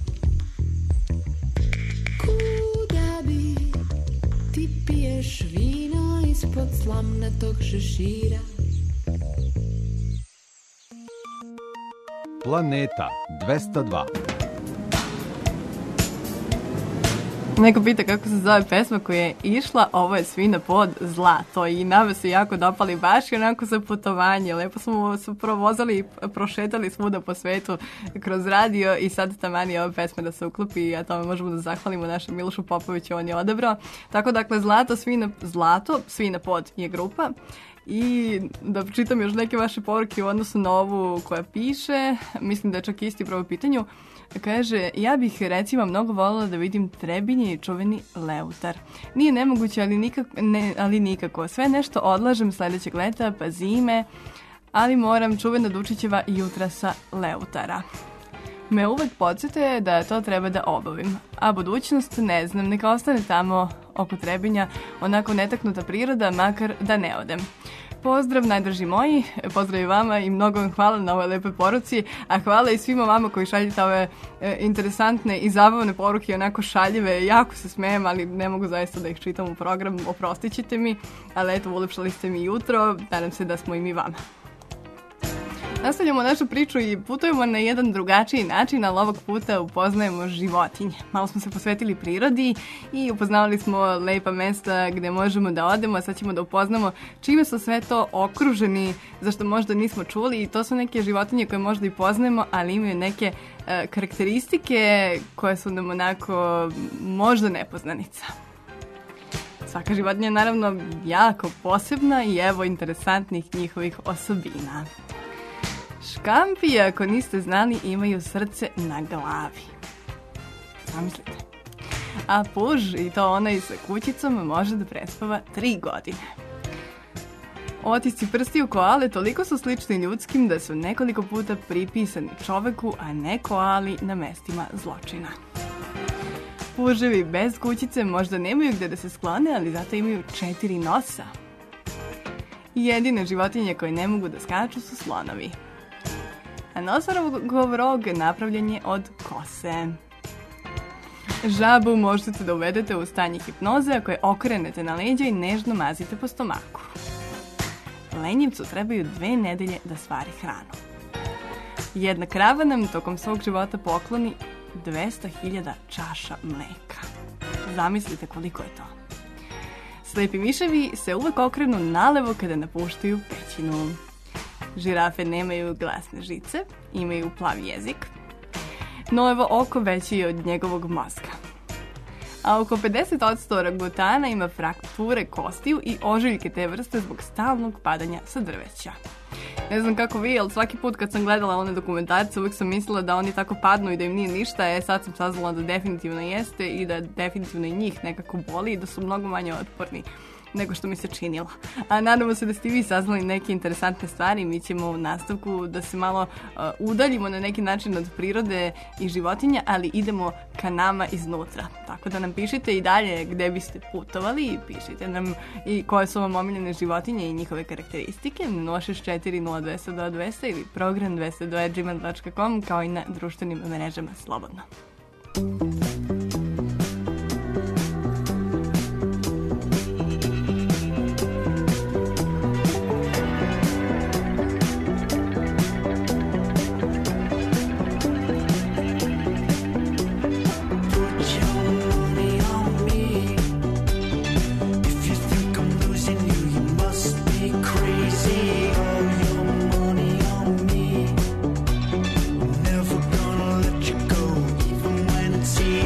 kuda bi. Ti piješ vino ispod slamnatog šešira. Planeta 202. Neko pita kako se zove pesma koja je išla, ovo je Svina pod zlato i nama se jako dopali baš i onako za putovanje. Lepo smo se provozali i prošetali svuda po svetu kroz radio i sad tamani ova pesma da se uklopi, a tome možemo da zahvalimo našem Milošu Popoviću, on je odabrao. Tako dakle, Zlato, Svina pod je grupa. I da čitam još neke vaše poruke u odnosu na ovu koja piše, mislim da je čak isti prvo pitanju. Kaže, ja bih recimo mnogo voljela da vidim Trebinje i čuveni Leutar. Nije nemoguće, ali nikako. Sve nešto odlažem sljedećeg leta, pa zime, ali moram čuvena Dučićeva jutra sa Leutara. Me uvek podsjete da to treba da obavim. A budućnost ne znam, neka ostane tamo oko Trebinja, onako netaknuta priroda, makar da ne odem. Pozdrav, najdraži moji, pozdrav i vama i mnogo vam hvala na ovoj lepoj poruci, a hvala i svima vama koji šaljete ove interesantne i zabavne poruke, onako šaljive, jako se smejem, ali ne mogu zaista da ih čitam u programu, oprostit ćete mi, ali eto, ulepšali ste mi jutro, nadam se da smo i mi vama. Nastavljamo našu priču i putujemo na jedan drugačiji način, ali ovog puta upoznajemo životinje. Malo smo se posvetili prirodi i upoznavali smo lepa mesta gde možemo da odemo, a sad ćemo da upoznamo čime su sve to okruženi, zašto možda nismo čuli, i to su neke životinje koje možda i poznajemo, ali imaju neke karakteristike koje su nam onako možda nepoznanica. Svaka životinja je naravno jako posebna i evo interesantnih njihovih osobina. Škampi, ako niste znali, imaju srce na glavi. Zamislite. A puž, i to onaj sa kućicom, može da prespava 3 godine. Otisci prstiju koale toliko su slični ljudskim da su nekoliko puta pripisani čoveku, a ne koali na mestima zločina. Puževi bez kućice možda nemaju gde da se sklone, ali zato imaju 4 nosa. Jedine životinje koje ne mogu da skaču su slonovi. A nosorogov rog napravljen je od kose. Žabu možete da uvedete u stanje hipnoze ako je okrenete na leđa i nežno mazite po stomaku. Lenjivcu trebaju 2 nedelje da stvari hranu. Jedna krava nam tokom svog života pokloni 200.000 čaša mleka. Zamislite koliko je to. Slepi miševi se uvek okrenu nalevo kada napuštaju pećinu. Žirafe nemaju glasne žice, imaju plav jezik. Nojevo oko veće je od njegovog mozga. A oko 50% orangutana ima frakture kostiju i ožiljke te vrste zbog stalnog padanja sa drveća. Ne znam kako vi, ali svaki put kad sam gledala one dokumentarce uvijek sam mislila da oni tako padnu i da im nije ništa, sad sam saznala da definitivno jeste i da definitivno i njih nekako boli i da su mnogo manje otporni nego što mi se činilo. A nadamo se da ste vi saznali neke interesantne stvari. Mi ćemo u nastavku da se malo udaljimo na neki način od prirode i životinja, ali idemo ka nama iznutra. Tako da nam pišite i dalje gde biste putovali i pišite nam i koje su vam omiljene životinje i njihove karakteristike na 064 0200 200 ili program 202@gmail.com kao i na društvenim mrežama slobodno. See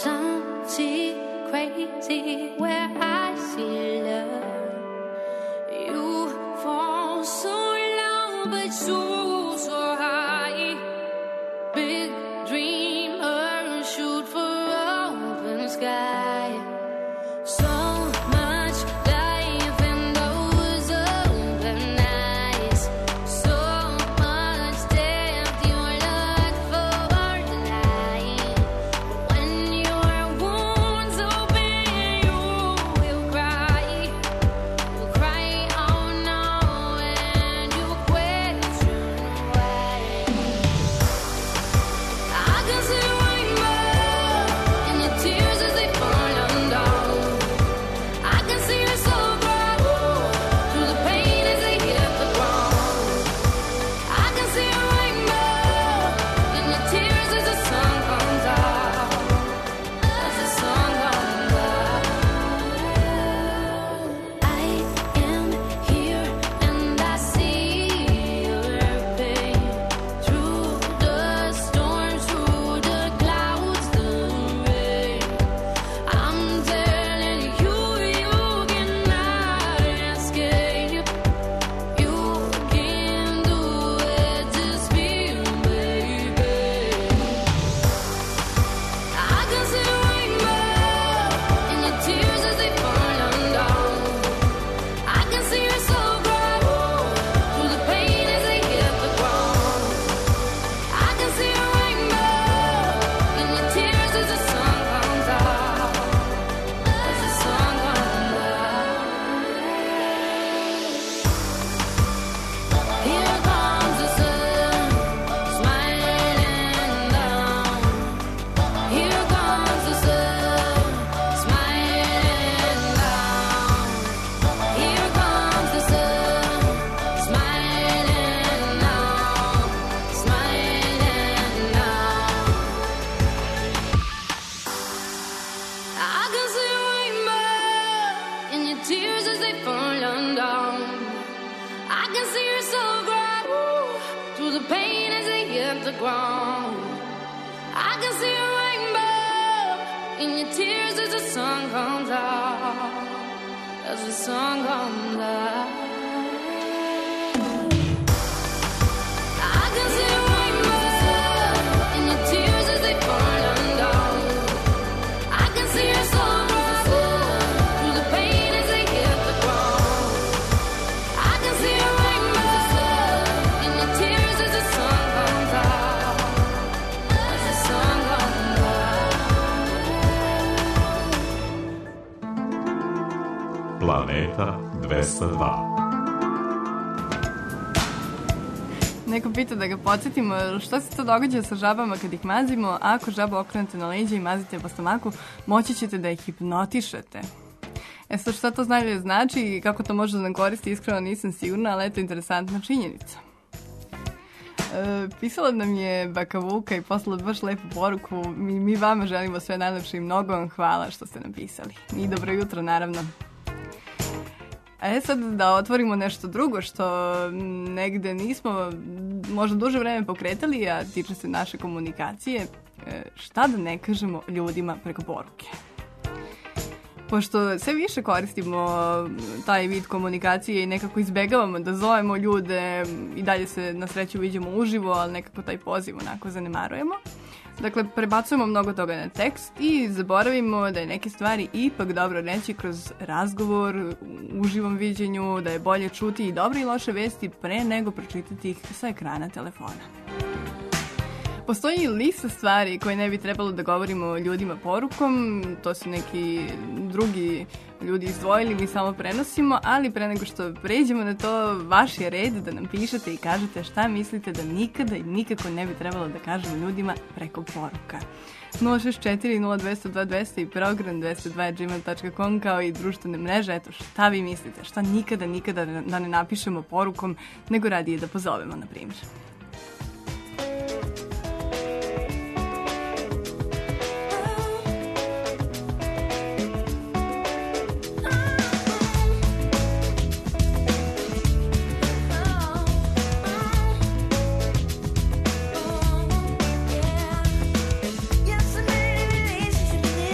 something crazy where I see love. You fall so low, but so high. Big dreamer, shoot for open sky. So much life in those open eyes. So much depth, you look for the light. When your wounds open, you will cry. You'll cry, oh no, and you question why. I can see a rainbow in your tears as they fall down. I can see your soul grow through the pain as they hit the ground. I can see a rainbow in your tears as the sun comes out. As the sun comes out. I am here and I see your pain. Through the storms, through the clouds, the rain. I'm telling you, you cannot escape. You can do it, just feel, baby. I can see a rainbow in your tears as they fall down. I can see your soul grow through the pain as they hit the ground. I can see a rainbow in your tears as the sun comes out. As the sun comes out. Here comes the sun, smiling down. Here comes the sun, smiling down. Here comes the sun, smiling down, smiling down. I can see a rainbow in your tears as they fall down. I can see your soul grow through the pain as they hit the ground. I can see a rainbow in your tears as the sun comes out. As the sun comes out. I can see a rainbow in your tears as they fall down. I can see your soul grow through the pain as they hit the ground. I can see a rainbow in your tears as the sun comes out. As the sun comes out. Planeta 202. Neko pita da ga podsjetimo što se to događa sa žabama kad ih mazimo. Ako žabu okrenete na leđa i mazite po stomaku, moći ćete da ih hipnotišete. Sad šta to znanje znači i kako to može da nam koristi, iskreno nisam sigurna, ali eto interesantna činjenica. Pisala nam je baka Vuka i poslala baš lepu poruku. Mi vama želimo sve najlepše i mnogo vam hvala što ste nam pisali. I dobro jutro, naravno. Sad da otvorimo nešto drugo što negde nismo možda duže vreme pokretali, a tiče se naše komunikacije. Šta da ne kažemo ljudima preko poruke? Pošto sve više koristimo taj vid komunikacije i nekako izbegavamo da zovemo ljude, i dalje se na sreću viđamo uživo, ali nekako taj poziv onako zanemarujemo. Dakle, prebacujemo mnogo toga na tekst i zaboravimo da je neke stvari ipak dobro reći kroz razgovor, u uživom viđenju, da je bolje čuti i dobre i loše vesti pre nego pročitati ih sa ekrana telefona. Postoji lista stvari koje ne bi trebalo da govorimo ljudima porukom, to su neki drugi ljudi izdvojili, mi samo prenosimo, ali pre nego što pređemo na to, vaš je red da nam pišete i kažete šta mislite da nikada i nikako ne bi trebalo da kažemo ljudima preko poruka. 064 0202 200 i program 202@gmail.com kao i društvene mreže. Eto, šta vi mislite, šta nikada da ne napišemo porukom, nego radije da pozovemo, na primjer. Yes, I made a relationship.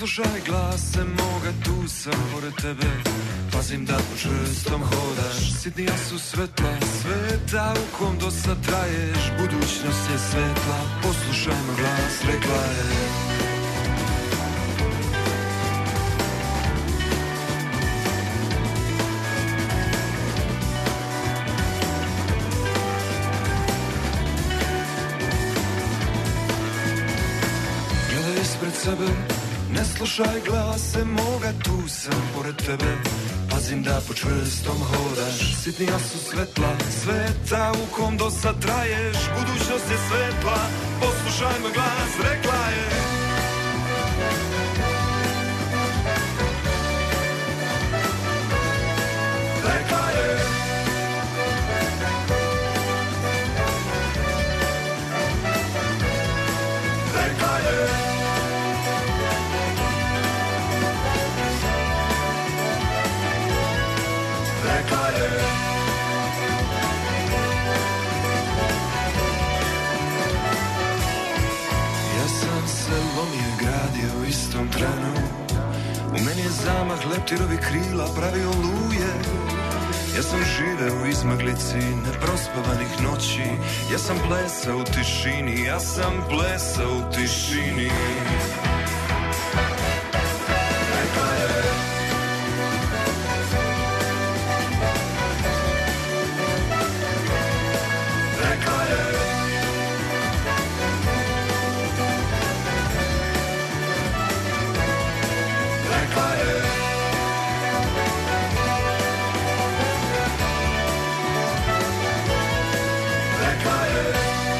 slušaj glase moga, tu sam pored tebe. Pazim da po čvrstom hodaš, sitnija su svetla sveta u kom do sad traješ. Budućnost je svetla, poslušaj moj glas, rekla je. Gledaj ispred sebe, ne slušaj glase moga, tu sam pored tebe. Pazim da po čvrstom hodaš, sitnija su svetla sveta u kom do sad traješ. Budućnost je svetla, poslušaj moj glas, rekla je. Rekla je. Rekla je. Rekla je. Ja sam se lomio i gradio u istom trenu. U meni je zamah leptirovi krila pravio oluje. Ja sam živeo u izmaglici neprospavanih noći. Ja sam plesao u tišini, ja sam plesao u tišini. Rekla je. Rekla je. Rekla je. Rekla je.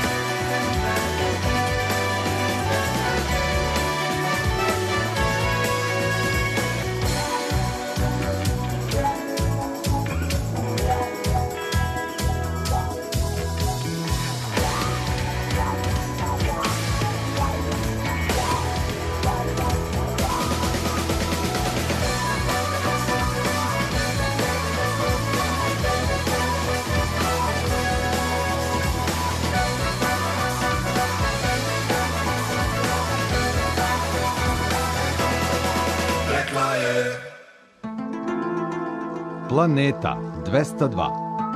Planeta 202.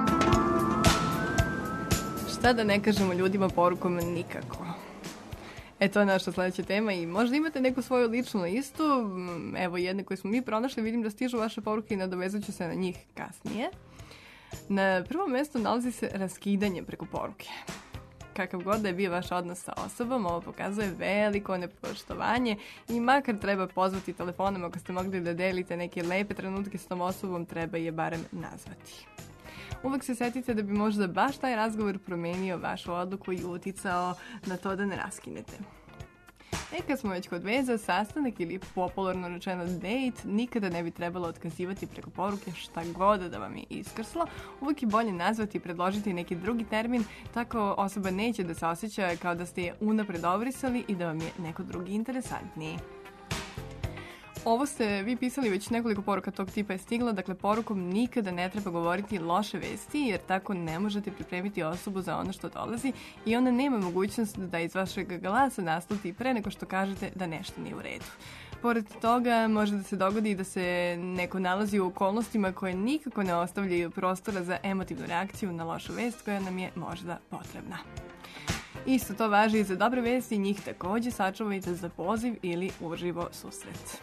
Šta da ne kažemo ljudima porukom nikako. To je naša sledeća tema i možda imate neku svoju ličnu listu. Evo jedne koje smo mi pronašli, vidim da stižu vaše poruke i nadovezat ću se na njih kasnije. Na prvom mjestu nalazi se raskidanje preko poruke. Kakav god da je bio vaš odnos sa osobom, ovo pokazuje veliko nepoštovanje i makar treba pozvati telefonom ako ste mogli da delite neke lepe trenutke s tom osobom, treba je barem nazvati. Uvek se setite da bi možda baš taj razgovor promenio vašu odluku i uticao na to da ne raskinete. Kad smo već kod veza, sastanak ili popularno rečeno date nikada ne bi trebalo otkazivati preko poruke šta god da vam je iskrslo. Uvijek je bolje nazvati i predložiti neki drugi termin, tako osoba neće da se osjeća kao da ste je unapred obrisali i da vam je neko drugi interesantniji. Ovo ste vi pisali, već nekoliko poruka tog tipa je stiglo, dakle porukom nikada ne treba govoriti loše vesti jer tako ne možete pripremiti osobu za ono što dolazi i ona nema mogućnost da iz vašeg glasa nasluti pre nego što kažete da nešto nije u redu. Pored toga može da se dogodi da se neko nalazi u okolnostima koje nikako ne ostavljaju prostora za emotivnu reakciju na lošu vest koja nam je možda potrebna. Isto to važi i za dobre vesti, njih također sačuvajte za poziv ili uživo susret.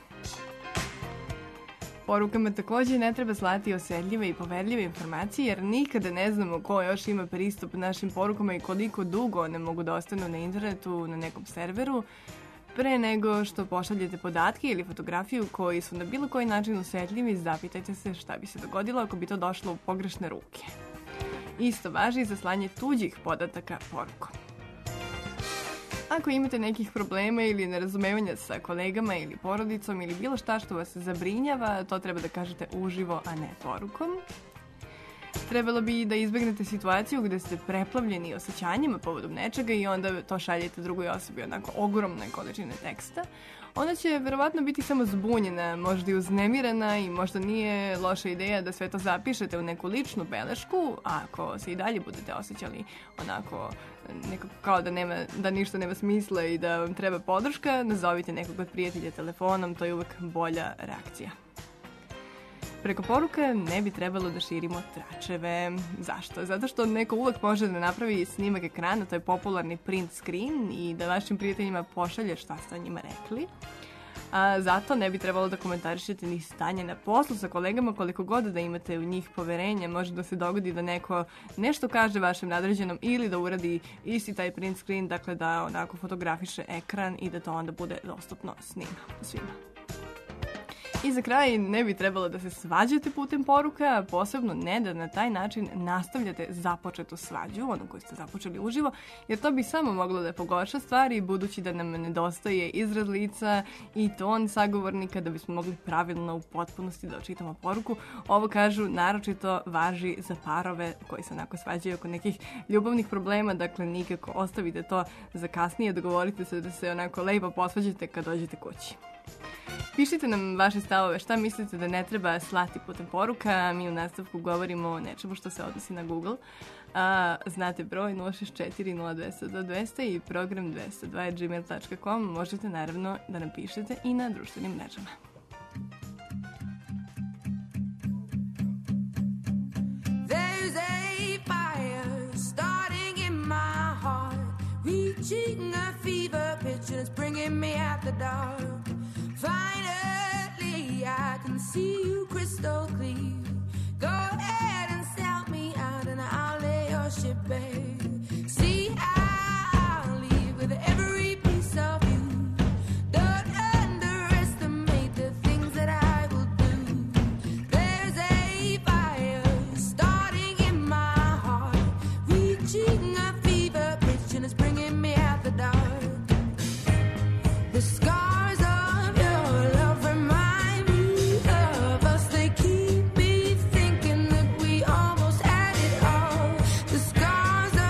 Porukama također ne treba slati osetljive i poverljive informacije jer nikada ne znamo ko još ima pristup našim porukama i koliko dugo one mogu da ostanu na internetu na nekom serveru. Pre nego što pošaljete podatke ili fotografiju koji su na bilo koji način osetljivi, zapitajte se šta bi se dogodilo ako bi to došlo u pogrešne ruke. Isto važi i za slanje tuđih podataka porukom. Ako imate nekih problema ili nerazumevanja sa kolegama ili porodicom ili bilo šta što vas zabrinjava, to treba da kažete uživo, a ne porukom. Trebalo bi da izbegnete situaciju gde ste preplavljeni osjećanjima povodom nečega i onda to šaljete drugoj osobi onako ogromne količine teksta. Ona će verovatno biti samo zbunjena, možda i uznemirena i možda nije loša ideja da sve to zapišete u neku ličnu belešku, a ako se i dalje budete osjećali onako nekako kao da ništa nema smisla i da vam treba podrška, nazovite nekog od prijatelja telefonom, to je uvek bolja reakcija. Preko poruka ne bi trebalo da širimo tračeve. Zašto? Zato što neko uvek može da napravi snimak ekrana, to je popularni print screen, i da vašim prijateljima pošalje šta ste o njima rekli. A zato ne bi trebalo da komentarišete ni stanje na poslu sa kolegama, koliko god da imate u njih poverenje. Može da se dogodi da neko nešto kaže vašem nadređenom ili da uradi isti taj print screen, dakle da onako fotografiše ekran i da to onda bude dostupno svima. I za kraj, ne bi trebalo da se svađate putem poruka, posebno ne da na taj način nastavljate započetu svađu, onu koju ste započeli uživo, jer to bi samo moglo da pogorša stvari, budući da nam nedostaje izraz lica i ton sagovornika da bismo mogli pravilno u potpunosti da očitamo poruku. Ovo, kažu, naročito važi za parove koji se onako svađaju oko nekih ljubavnih problema, dakle nikako ostavite to za kasnije, dogovorite se da se onako lepo posvađate kad dođete kući. Pišite nam vaše stavove, šta mislite da ne treba slati putem poruka. Mi u nastavku govorimo o nečemu što se odnosi na Google. Znate broj 064 0200 200 i program 202@gmail.com. Možete naravno da nam pišete i na društvenim mrežama. There's a fire starting in my heart, reaching a fever pitch and it's bringing me out the dark. Finally, I can see you crystal clear. Go ahead and sell me out and I'll lay your ship bare. See, I'll leave with every piece of you. Don't underestimate the things that I will do. There's a fire starting in my heart, reaching a fever pitch and it's bringing me out the dark. The scars of your love remind me of us. They keep me thinking that we almost had it all. The scars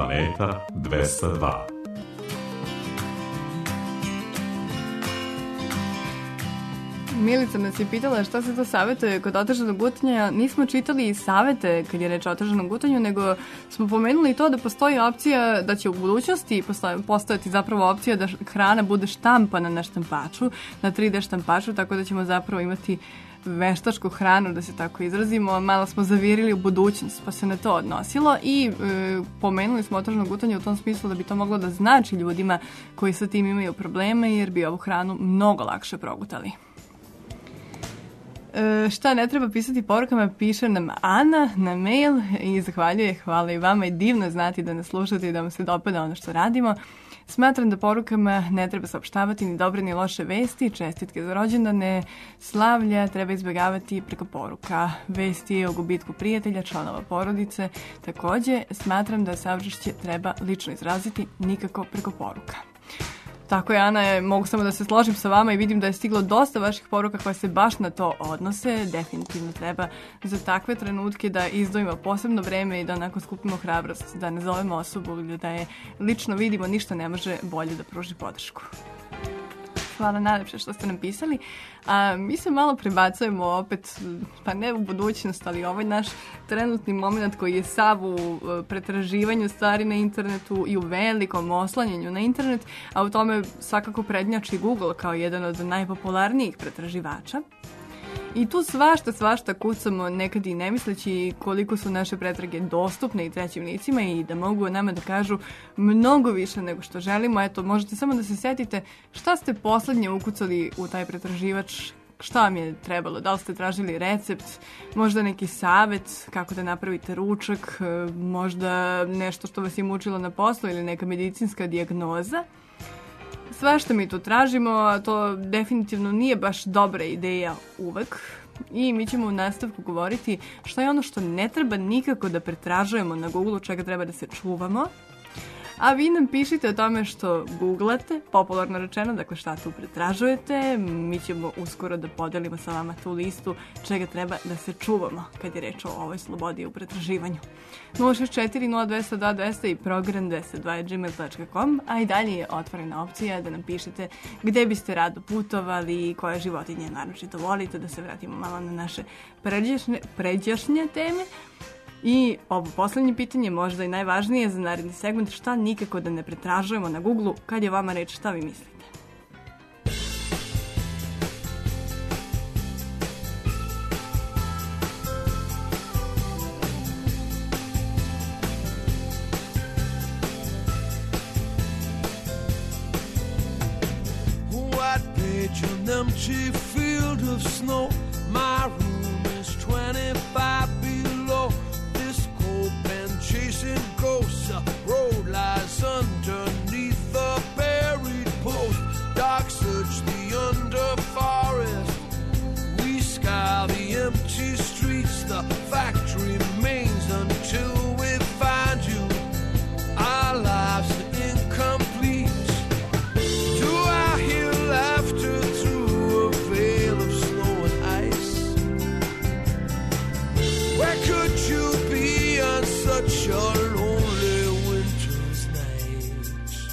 Planeta 202. Milica nas je pitala šta se to savjetuje kod otežanog gutanja. Nismo čitali savjete kad je reč o otežanom gutanju, nego smo pomenuli to da postoji opcija, da će u budućnosti postojati zapravo opcija da hrana bude štampana na štampaču, na 3D štampaču, tako da ćemo zapravo imati veštačku hranu, da se tako izrazimo. Malo smo zavirili u budućnost, pa se na to odnosilo i pomenuli smo otežano gutanje u tom smislu da bi to moglo da znači ljudima koji sa tim imaju probleme, jer bi ovu hranu mnogo lakše progutali. Šta ne treba pisati porukama, piše nam Ana na mail i zahvaljuje, hvala i vama, i divno znati da nas slušate i da vam se dopada ono što radimo. Smatram da porukama ne treba saopštavati ni dobre ni loše vesti, čestitke za rođendane, slavlja treba izbjegavati preko poruka. Vesti o gubitku prijatelja, članova porodice. Također, smatram da saučešće treba lično izraziti, nikako preko poruka. Tako je, Ana, mogu samo da se složim sa vama i vidim da je stiglo dosta vaših poruka koje se baš na to odnose. Definitivno treba za takve trenutke da izdvojimo posebno vreme i da onako skupimo hrabrost, da ne zovemo osobu ili da je lično vidimo, ništa ne može bolje da pruži podršku. Hvala najlepše što ste nam pisali. Mi se malo prebacujemo opet, pa ne u budućnost, ali ovaj naš trenutni moment koji je sav u pretraživanju stvari na internetu i u velikom oslanjanju na internet, a u tome svakako prednjači Google kao jedan od najpopularnijih pretraživača. I tu svašta kucamo, nekad i ne misleći koliko su naše pretrage dostupne i trećim licima i da mogu nama da kažu mnogo više nego što želimo. Eto, možete samo da se setite šta ste poslednje ukucali u taj pretraživač, šta vam je trebalo, da li ste tražili recept, možda neki savet kako da napravite ručak, možda nešto što vas je mučilo na poslu ili neka medicinska dijagnoza. Svašta mi tu tražimo, a to definitivno nije baš dobra ideja uvek. I mi ćemo u nastavku govoriti što je ono što ne treba nikako da pretražujemo na Google, čega treba da se čuvamo. A vi nam pišite o tome što googlate, popularno rečeno, dakle šta tu pretražujete. Mi ćemo uskoro da podelimo sa vama tu listu čega treba da se čuvamo kad je reč o ovoj slobodi u pretraživanju. 064 0202 200 i program 202@gmail.com, a i dalje je otvorena opcija da nam pišete gde biste rado putovali i koje životinje naročito volite, da se vratimo malo na naše pređašnje teme. I ovo poslednje pitanje, možda i najvažnije za naredni segment, šta nikako da ne pretražujemo na Google-u, kad je vama reč, šta vi mislite? White page, an empty field of snow. My room is 25 below. Chasing ghosts, a road lies underneath the buried post. Dark search the under forest. We scour the empty streets. The fact remains until we find you. Our lives are incomplete. Do I hear laughter through a veil of snow and ice? Where could you be on such a lonely winter's night?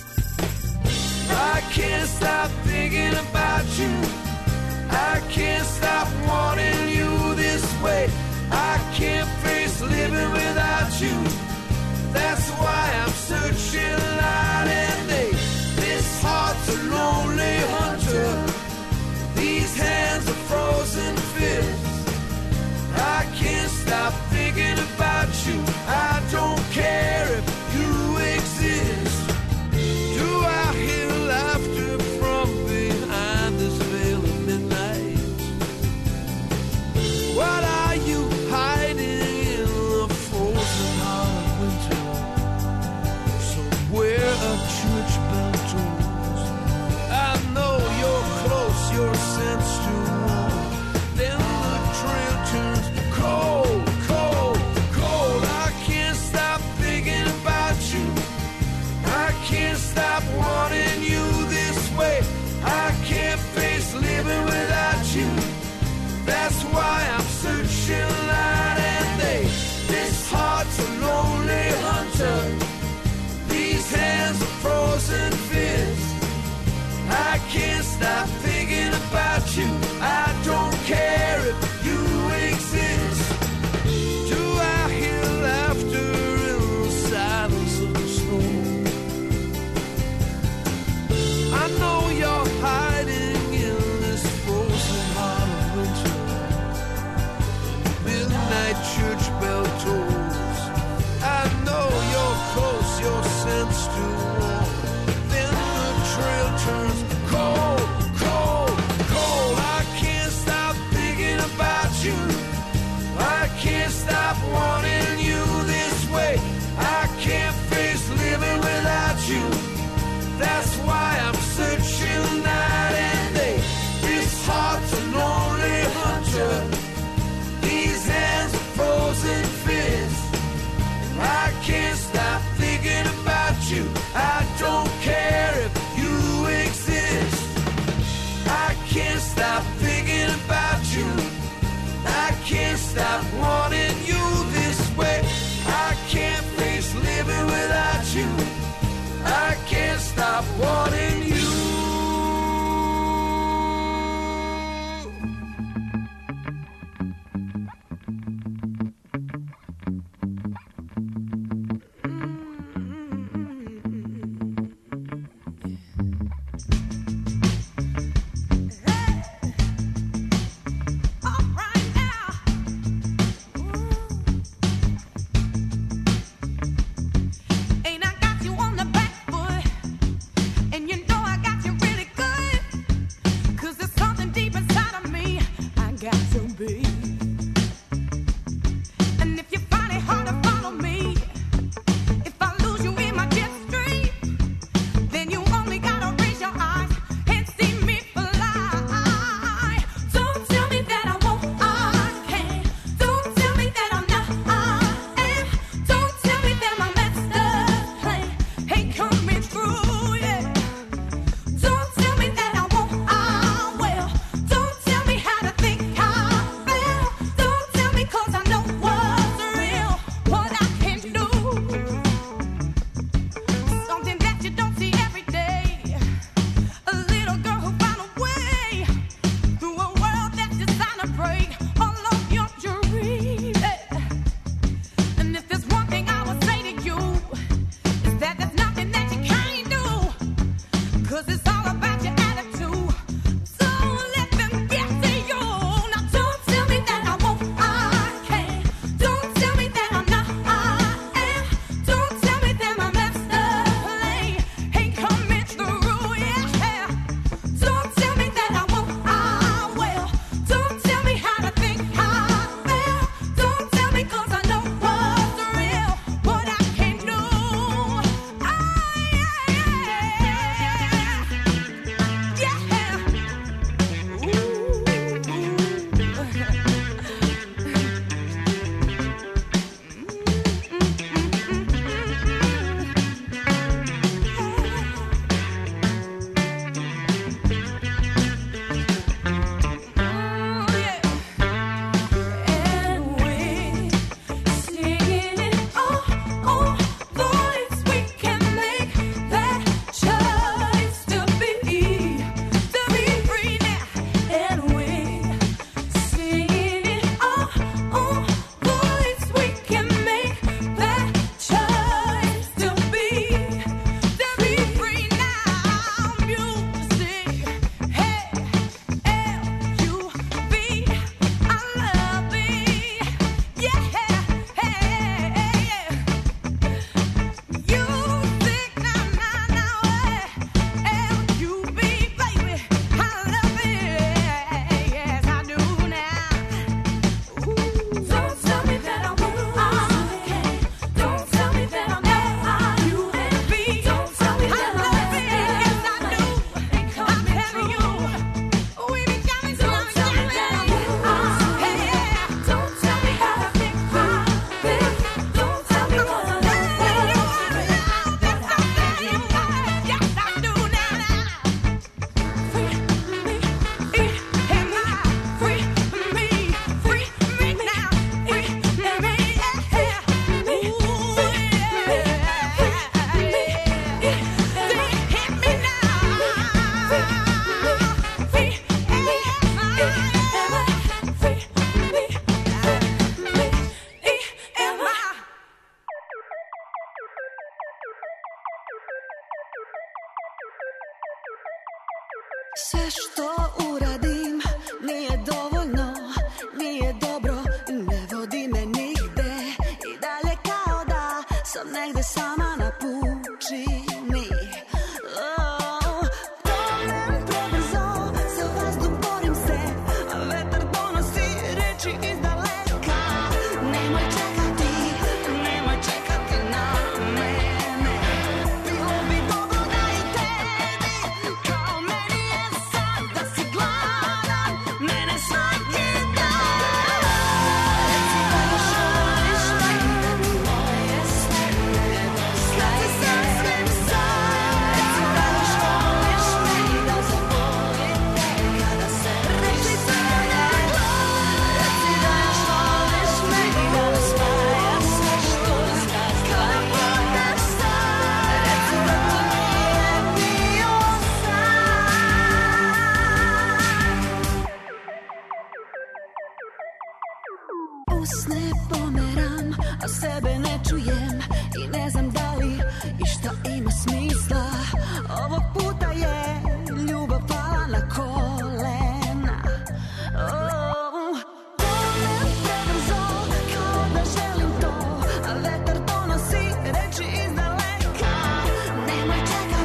I can't stop thinking about you. I can't stop wanting you this way. I can't face living without you. That's why I'm searching night and day. This heart's a lonely hunter. These hands are frozen fists. I can't stop thinking about you. I don't care if you exist. Do I hear laughter from behind this veil? Sve što uradim nije dovoljno, nije dobro, ne vodi me nigde. I dalje kao da sam negde sama na pučini. Tonem prebrzo, za vazduh borim se, a vetar donosi reči iz daleka. Nemoj čekati na mene. Bilo bi dobro da i tebi, kao meni je sad, da si gladan mene svaki dan. Reci da još voliš me, da ti moje sve nedostaje. Kad se sasvim sam, reci da još voliš me i da zaboravite kada se reči sada glas. Reci da još voliš me i da nas spaja sve što zna. Kada budeš sam, reci da to nije bio san. Usne pomeram, a sebe ne čujem i ne znam da li išta ima smisla. Ovog puta je ljubav pala na kolena. Tonem prebrzo, kao da želim to, a vetar donosi reči iz daleka. Nemoj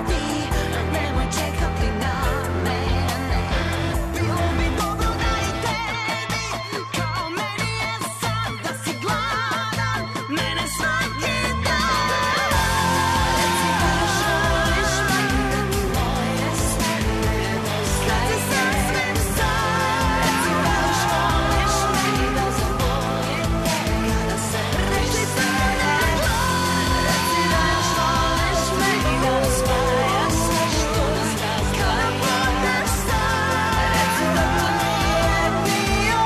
čekati na mene. Bilo bi dobro da i tebi, kao meni je sad, da si gladan mene svaki dan. Reci da još voliš me, da ti moje sve nedostaje. Kad si sasvim sam, reci da još voliš me i da zaboravite kada se reči sada glas. Reci da još voliš me i da nas spaja sve što zna. Kada budeš sam, reci da to nije bio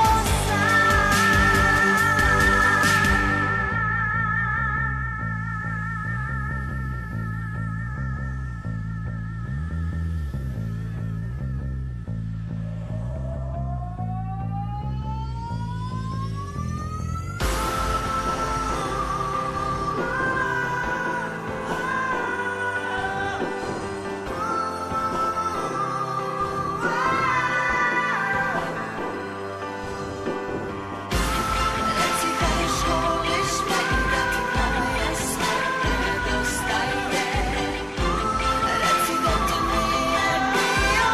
Reci da još voliš me, da ti moje sve nedostaje. Reci da to nije bio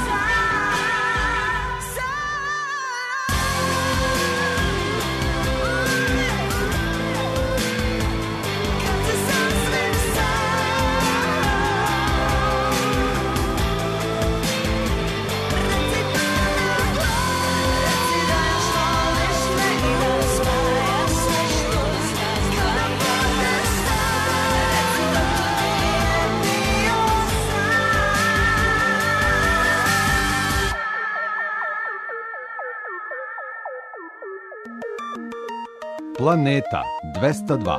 san. Kad si sasvim Planeta 202.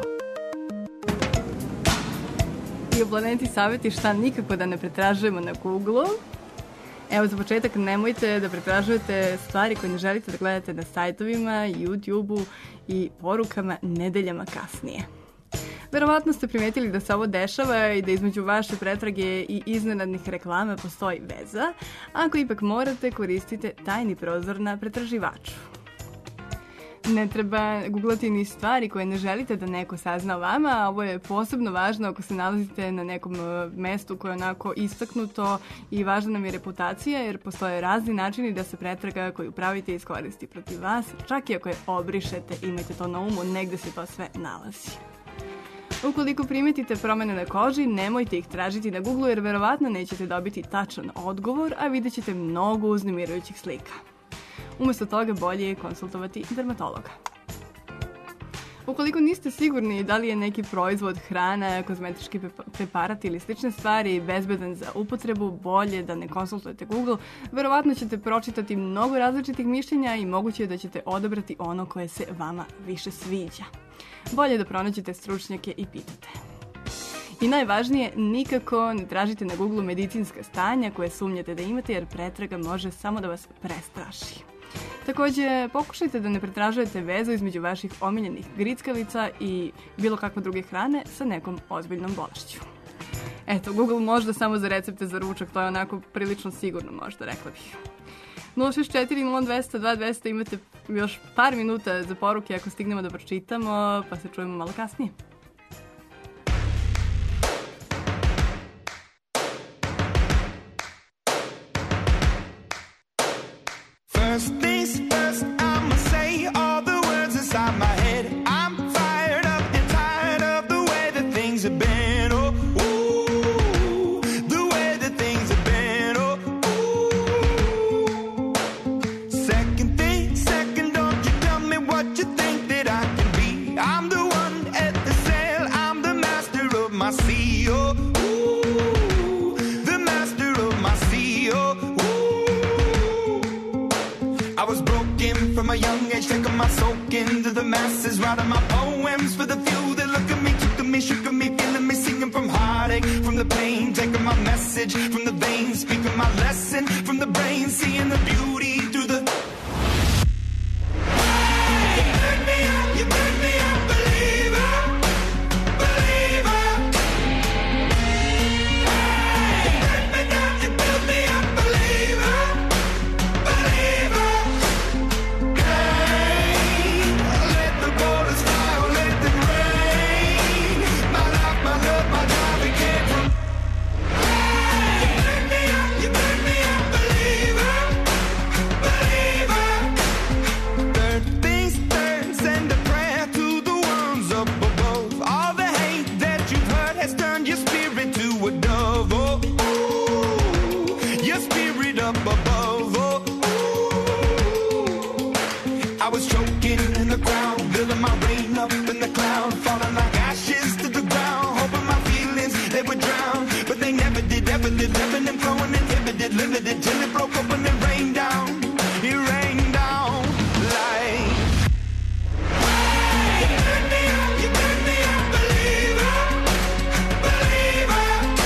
I u Planeti savjeti šta nikako da ne pretražujemo na Google. Evo, za početak nemojte da pretražujete stvari koje ne želite da gledate na sajtovima, YouTube-u i porukama nedeljama kasnije. Verovatno ste primetili da se ovo dešava i da između vaše pretrage i iznenadnih reklama postoji veza. Ako ipak morate, koristite tajni prozor na pretraživaču. Ne treba googlati ni stvari koje ne želite da neko sazna o vama, a ovo je posebno važno ako se nalazite na nekom mestu koje je onako istaknuto i važna nam je reputacija, jer postoje razni načini da se pretraga koju pravite iskoristi protiv vas, čak i ako je obrišete, imajte to na umu, negde se to sve nalazi. Ukoliko primetite promene na koži, nemojte ih tražiti na Google jer verovatno nećete dobiti tačan odgovor, a vidjet ćete mnogo uznemirujućih slika. Umesto toga bolje je konsultovati dermatologa. Ukoliko niste sigurni da li je neki proizvod, hrana, kozmetički preparat ili slične stvari bezbedan za upotrebu, bolje da ne konsultujete Google. Verovatno ćete pročitati mnogo različitih mišljenja i moguće je da ćete odabrati ono koje se vama više sviđa. Bolje da pronađete stručnjake i pitate. I najvažnije, nikako ne tražite na Google medicinska stanja koje sumnjate da imate jer pretraga može samo da vas prestraši. Također, pokušajte da ne pretražujete vezu između vaših omiljenih grickavica i bilo kakve druge hrane sa nekom ozbiljnom bolešću. Eto, Google možda samo za recepte za ručak, to je onako prilično sigurno možda, rekla bih. 064 0200 200, imate još par minuta za poruke ako stignemo da pročitamo, pa se čujemo malo kasnije. First things first, I'ma say all the words inside my head. I'm fired up and tired of the way that things have been. Oh, ooh, the way that things have been. Oh, ooh. Second thing, second, don't you tell me what you think that I can be. I'm the one at the sail, I'm the master of my sea. Oh, ooh, the master of my sea. Oh, I was broken from a young age, taking my soak into the masses, writing my poems for the few that look at me, took at me, shook at me, feeling me, singing from heartache, from the pain, taking my message from the veins, speaking my lesson from the brain, seeing the beauty through the... You burn me up, believer, believer. You burn me down, you build me up, believer, believer. Let the borders fly or let them rain. My life, my love, my drive, it came from. You burn me up, believer, believer. Third things third, send a prayer to the ones up above. All the hate that you've heard has turned your spirit to a dove. Oh, ooh, your spirit up above. Oh, ooh. I was choking in the ground, building my rain up in the cloud, falling like ashes to the ground, hoping my feelings they would drown, but they never did, ever did, living and flowing, inhibited, limited, till it broke up and it rained down, it rained down like. You burn me up, believer, believer.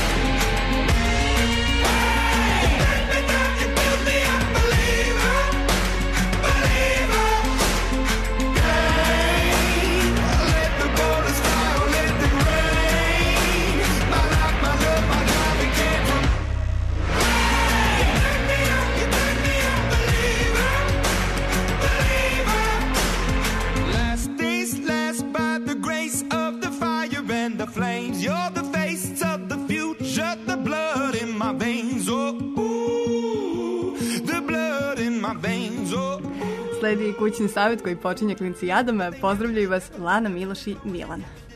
You burn me down, you build me up, believer, believer. Let the borders fly or let them rain. My life, my love, my drive, it came from. You burn me up, believer, believer. Last days last by the grace of the fire and the flames. You're the face of the future, the blood in my veins. Oh, ooh, the blood in my veins. Oh. Sledi kućni savjet koji počinje klincijadom. Pozdravljaju vas Lana, Miloš i Milan.